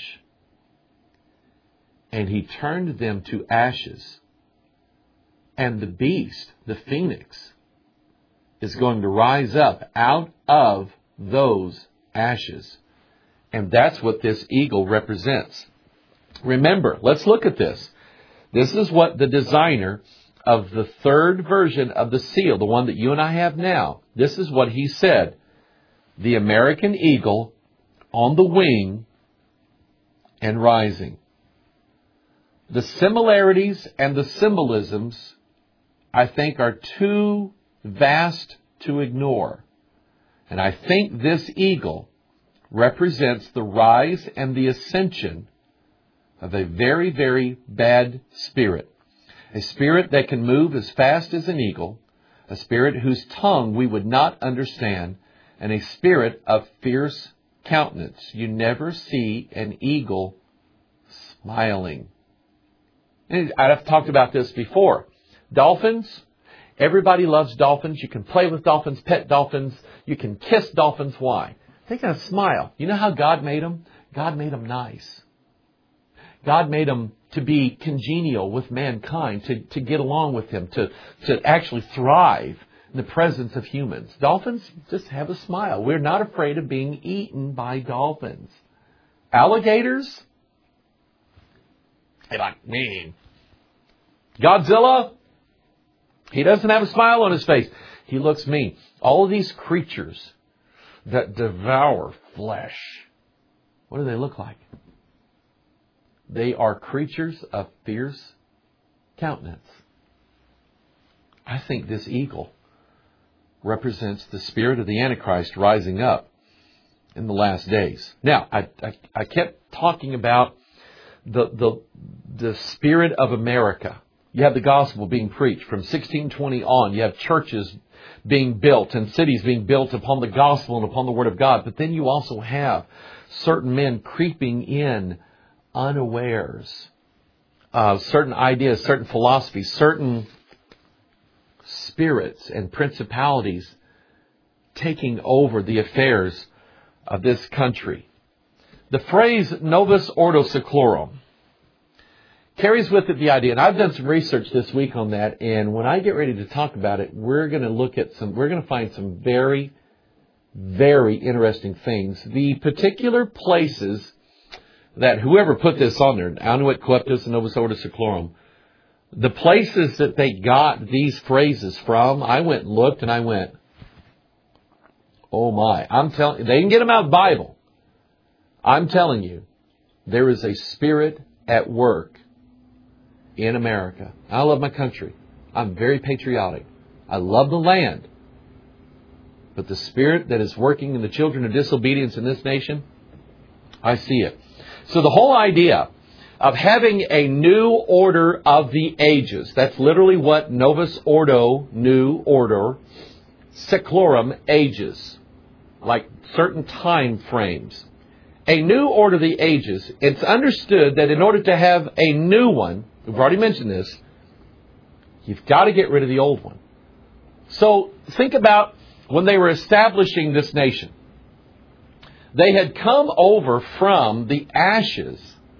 [SPEAKER 1] And he turned them to ashes. And the beast, the phoenix, is going to rise up out of those ashes. And that's what this eagle represents. Remember, let's look at this. This is what the designer of the third version of the seal, the one that you and I have now, this is what he said. The American eagle on the wing and rising. The similarities and the symbolisms, I think, are too vast to ignore. And I think this eagle represents the rise and the ascension of a very, very bad spirit. A spirit that can move as fast as an eagle, a spirit whose tongue we would not understand, and a spirit of fierce countenance. You never see an eagle smiling. And I've talked about this before. Dolphins, everybody loves dolphins. You can play with dolphins, pet dolphins. You can kiss dolphins. Why? They got a smile. You know how God made them? God made them nice. God made them to be congenial with mankind, to get along with him, to actually thrive in the presence of humans. Dolphins just have a smile. We're not afraid of being eaten by dolphins. Alligators, they like mean. Godzilla, he doesn't have a smile on his face. He looks mean. All of these creatures that devour flesh, what do they look like? They are creatures of fierce countenance. I think this eagle represents the spirit of the Antichrist rising up in the last days. Now, I kept talking about the spirit of America. You have the gospel being preached from 1620 on. You have churches being built and cities being built upon the gospel and upon the word of God. But then you also have certain men creeping in unawares, certain ideas, certain philosophies, certain spirits and principalities taking over the affairs of this country. The phrase Novus Ordo Seclorum carries with it the idea, and I've done some research this week on that, and when I get ready to talk about it, we're going to find some very, very interesting things. The particular places that whoever put this on there, Annuit Coeptus and Novus Ordo Seclorum, the places that they got these phrases from, I went and looked and I went, oh my, I'm telling you, they didn't get them out of the Bible. I'm telling you, there is a spirit at work in America. I love my country. I'm very patriotic. I love the land. But the spirit that is working in the children of disobedience in this nation, I see it. So the whole idea of having a new order of the ages, that's literally what Novus Ordo, new order, Seclorum, ages, like certain time frames. A new order of the ages, it's understood that in order to have a new one, we've already mentioned this, you've got to get rid of the old one. So think about when they were establishing this nation. They had come over from the ashes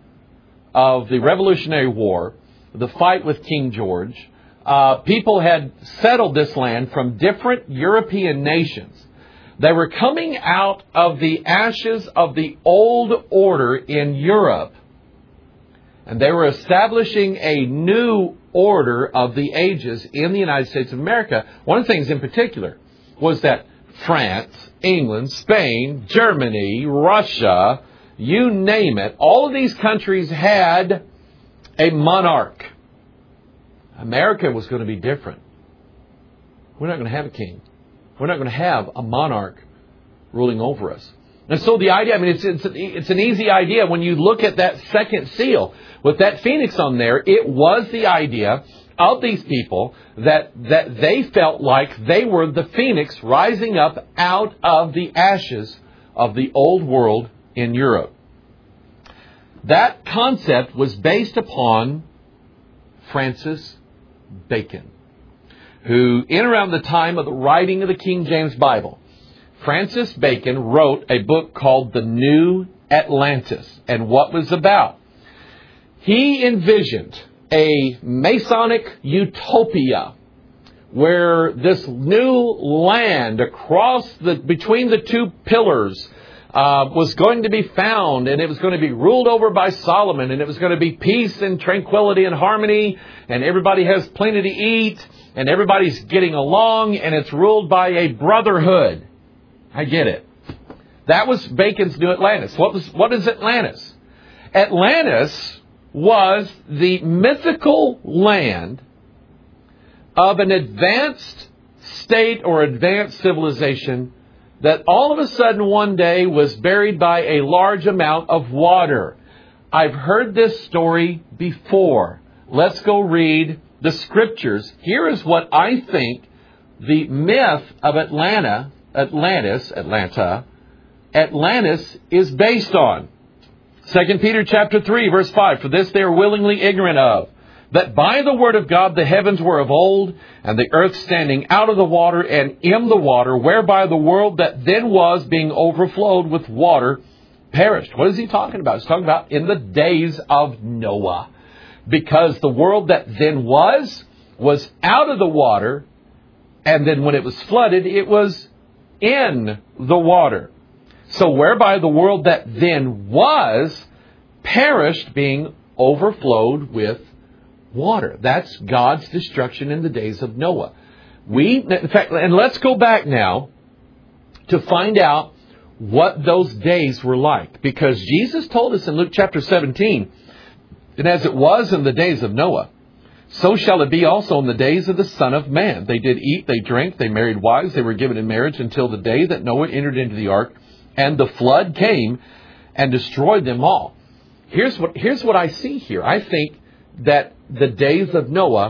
[SPEAKER 1] of the Revolutionary War, the fight with King George. People had settled this land from different European nations. They were coming out of the ashes of the old order in Europe, and they were establishing a new order of the ages in the United States of America. One of the things in particular was that France, England, Spain, Germany, Russia, you name it, all of these countries had a monarch. America was going to be different. We're not going to have a king. We're not going to have a monarch ruling over us. And so the idea, it's an easy idea. When you look at that second seal with that phoenix on there, it was the idea of these people that they felt like they were the phoenix rising up out of the ashes of the old world in Europe. That concept was based upon Francis Bacon, who, in around the time of the writing of the King James Bible, Francis Bacon wrote a book called The New Atlantis. And what was about? He envisioned a Masonic utopia where this new land between the two pillars was going to be found, and it was going to be ruled over by Solomon, and it was going to be peace and tranquility and harmony, and everybody has plenty to eat, and everybody's getting along, and it's ruled by a brotherhood. I get it. That was Bacon's New Atlantis. What is Atlantis? Atlantis was the mythical land of an advanced state or advanced civilization that all of a sudden one day was buried by a large amount of water. I've heard this story before. Let's go read the scriptures. Here is what I think the myth of Atlantis is based on. 2 Peter chapter 3, verse 5. For this they are willingly ignorant of, that by the word of God the heavens were of old, and the earth standing out of the water and in the water, whereby the world that then was, being overflowed with water, perished. What is he talking about? He's talking about in the days of Noah. Because the world that then was out of the water, and then when it was flooded, it was in the water. So whereby the world that then was perished, being overflowed with water. That's God's destruction in the days of Noah. And let's go back now to find out what those days were like. Because Jesus told us in Luke chapter 17, and as it was in the days of Noah, so shall it be also in the days of the Son of Man. They did eat, they drank, they married wives, they were given in marriage until the day that Noah entered into the ark, and the flood came and destroyed them all. Here's what I see here. I think that the days of Noah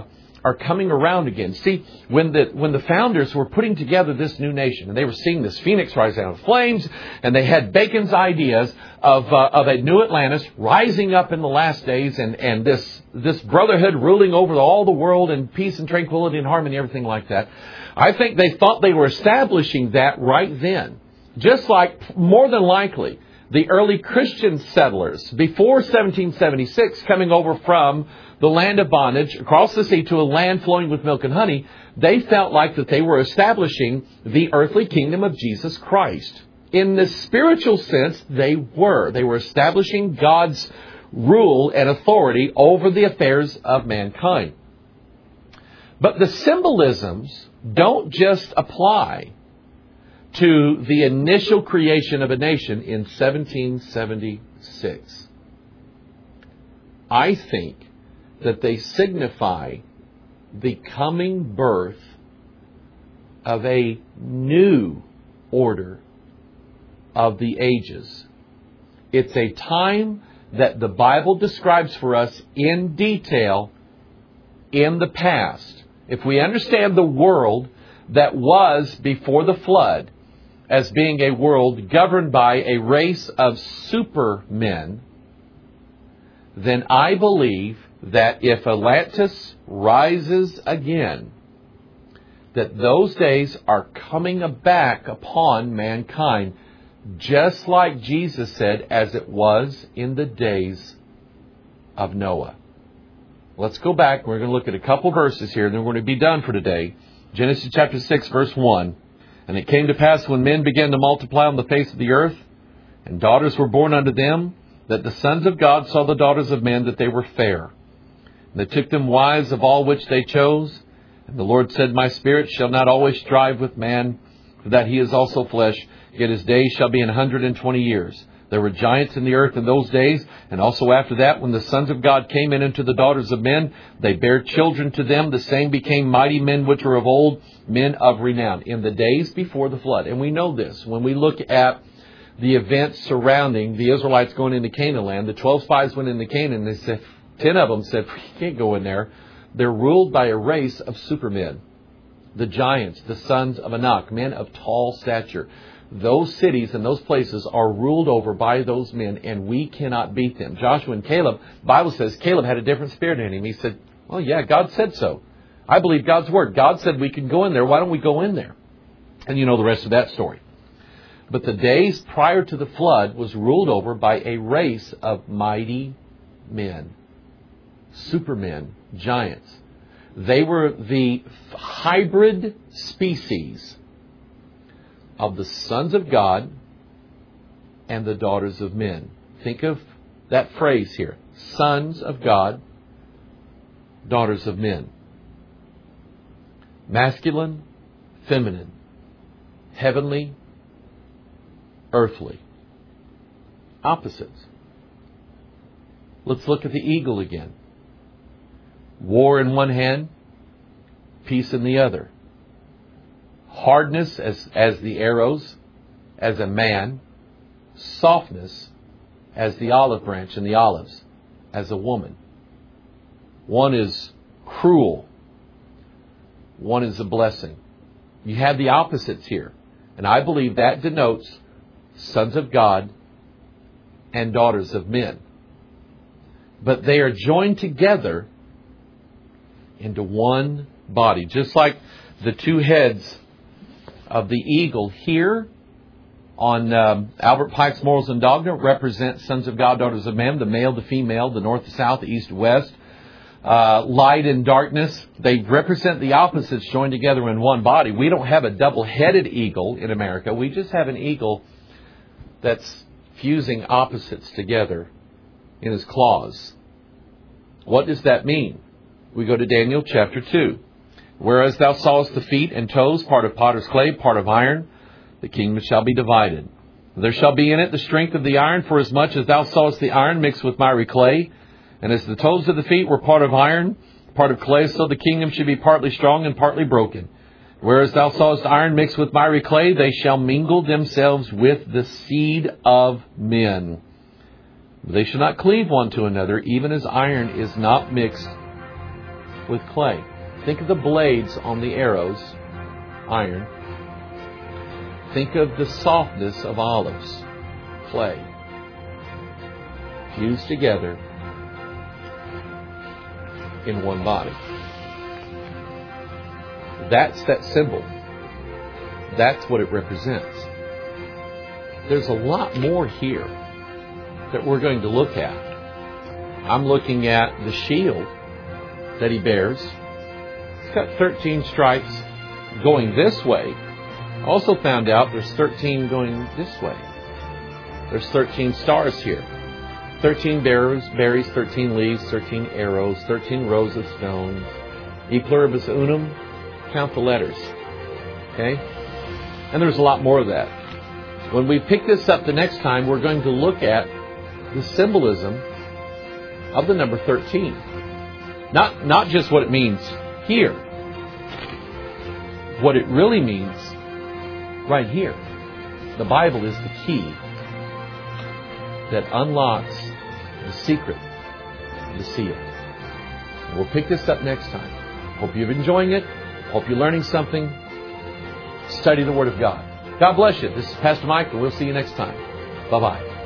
[SPEAKER 1] are coming around again. See, when the founders were putting together this new nation, and they were seeing this phoenix rise out of flames, and they had Bacon's ideas of a new Atlantis rising up in the last days, and this brotherhood ruling over all the world, and peace and tranquility and harmony, everything like that. I think they thought they were establishing that right then. Just like, more than likely, the early Christian settlers before 1776 coming over from the land of bondage across the sea to a land flowing with milk and honey, they felt like that they were establishing the earthly kingdom of Jesus Christ. In the spiritual sense, they were. They were establishing God's rule and authority over the affairs of mankind. But the symbolisms don't just apply to the initial creation of a nation in 1776. I think that they signify the coming birth of a new order of the ages. It's a time that the Bible describes for us in detail in the past. If we understand the world that was before the flood as being a world governed by a race of supermen, then I believe that if Atlantis rises again, that those days are coming back upon mankind, just like Jesus said, as it was in the days of Noah. Let's go back. We're going to look at a couple verses here, and then we're going to be done for today. Genesis chapter 6, verse 1. And it came to pass when men began to multiply on the face of the earth, and daughters were born unto them, that the sons of God saw the daughters of men, that they were fair. And they took them wives of all which they chose. And the Lord said, My spirit shall not always strive with man, for that he is also flesh, yet his days shall be 120 years. There were giants in the earth in those days, and also after that, when the sons of God came in unto the daughters of men, they bare children to them. The same became mighty men which were of old, men of renown, in the days before the flood. And we know this when we look at the events surrounding the Israelites going into Canaan land. The 12 spies went into Canaan, and they said, 10 of them said, you can't go in there. They're ruled by a race of supermen. The giants, the sons of Anak, men of tall stature. Those cities and those places are ruled over by those men, and we cannot beat them. Joshua and Caleb, the Bible says Caleb had a different spirit in him. He said, well, yeah, God said so. I believe God's word. God said we can go in there. Why don't we go in there? And you know the rest of that story. But the days prior to the flood was ruled over by a race of mighty men, supermen, giants. They were the hybrid species of the sons of God and the daughters of men. Think of that phrase here. Sons of God, daughters of men. Masculine, feminine, heavenly, earthly. Opposites. Let's look at the eagle again. War in one hand, peace in the other. Hardness as the arrows, as a man. Softness as the olive branch and the olives, as a woman. One is cruel. One is a blessing. You have the opposites here. And I believe that denotes sons of God and daughters of men. But they are joined together into one body. Just like the two heads of the eagle here on Albert Pike's Morals and Dogma represent sons of God, daughters of men, the male, the female, the north, the south, the east, west, light and darkness. They represent the opposites joined together in one body. We don't have a double-headed eagle in America. We just have an eagle that's fusing opposites together in his claws. What does that mean? We go to Daniel chapter 2. Whereas thou sawest the feet and toes, part of potter's clay, part of iron, the kingdom shall be divided. There shall be in it the strength of the iron, for as much as thou sawest the iron mixed with miry clay. And as the toes of the feet were part of iron, part of clay, so the kingdom should be partly strong and partly broken. Whereas thou sawest iron mixed with miry clay, they shall mingle themselves with the seed of men. They shall not cleave one to another, even as iron is not mixed with clay. Think of the blades on the arrows, iron. Think of the softness of olives, clay, fused together in one body. That's that symbol. That's what it represents. There's a lot more here that we're going to look at. I'm looking at the shield that he bears. It's got 13 stripes going this way. I also found out there's 13 going this way. There's 13 stars here. 13 berries, 13 leaves, 13 arrows, 13 rows of stones. E pluribus unum. Count the letters. Okay? And there's a lot more of that. When we pick this up the next time, we're going to look at the symbolism of the number 13. Not just what it means here. What it really means right here. The Bible is the key that unlocks the secret of the seal. We'll pick this up next time. Hope you're enjoying it. Hope you're learning something. Study the Word of God. God bless you. This is Pastor Mike, and we'll see you next time. Bye-bye.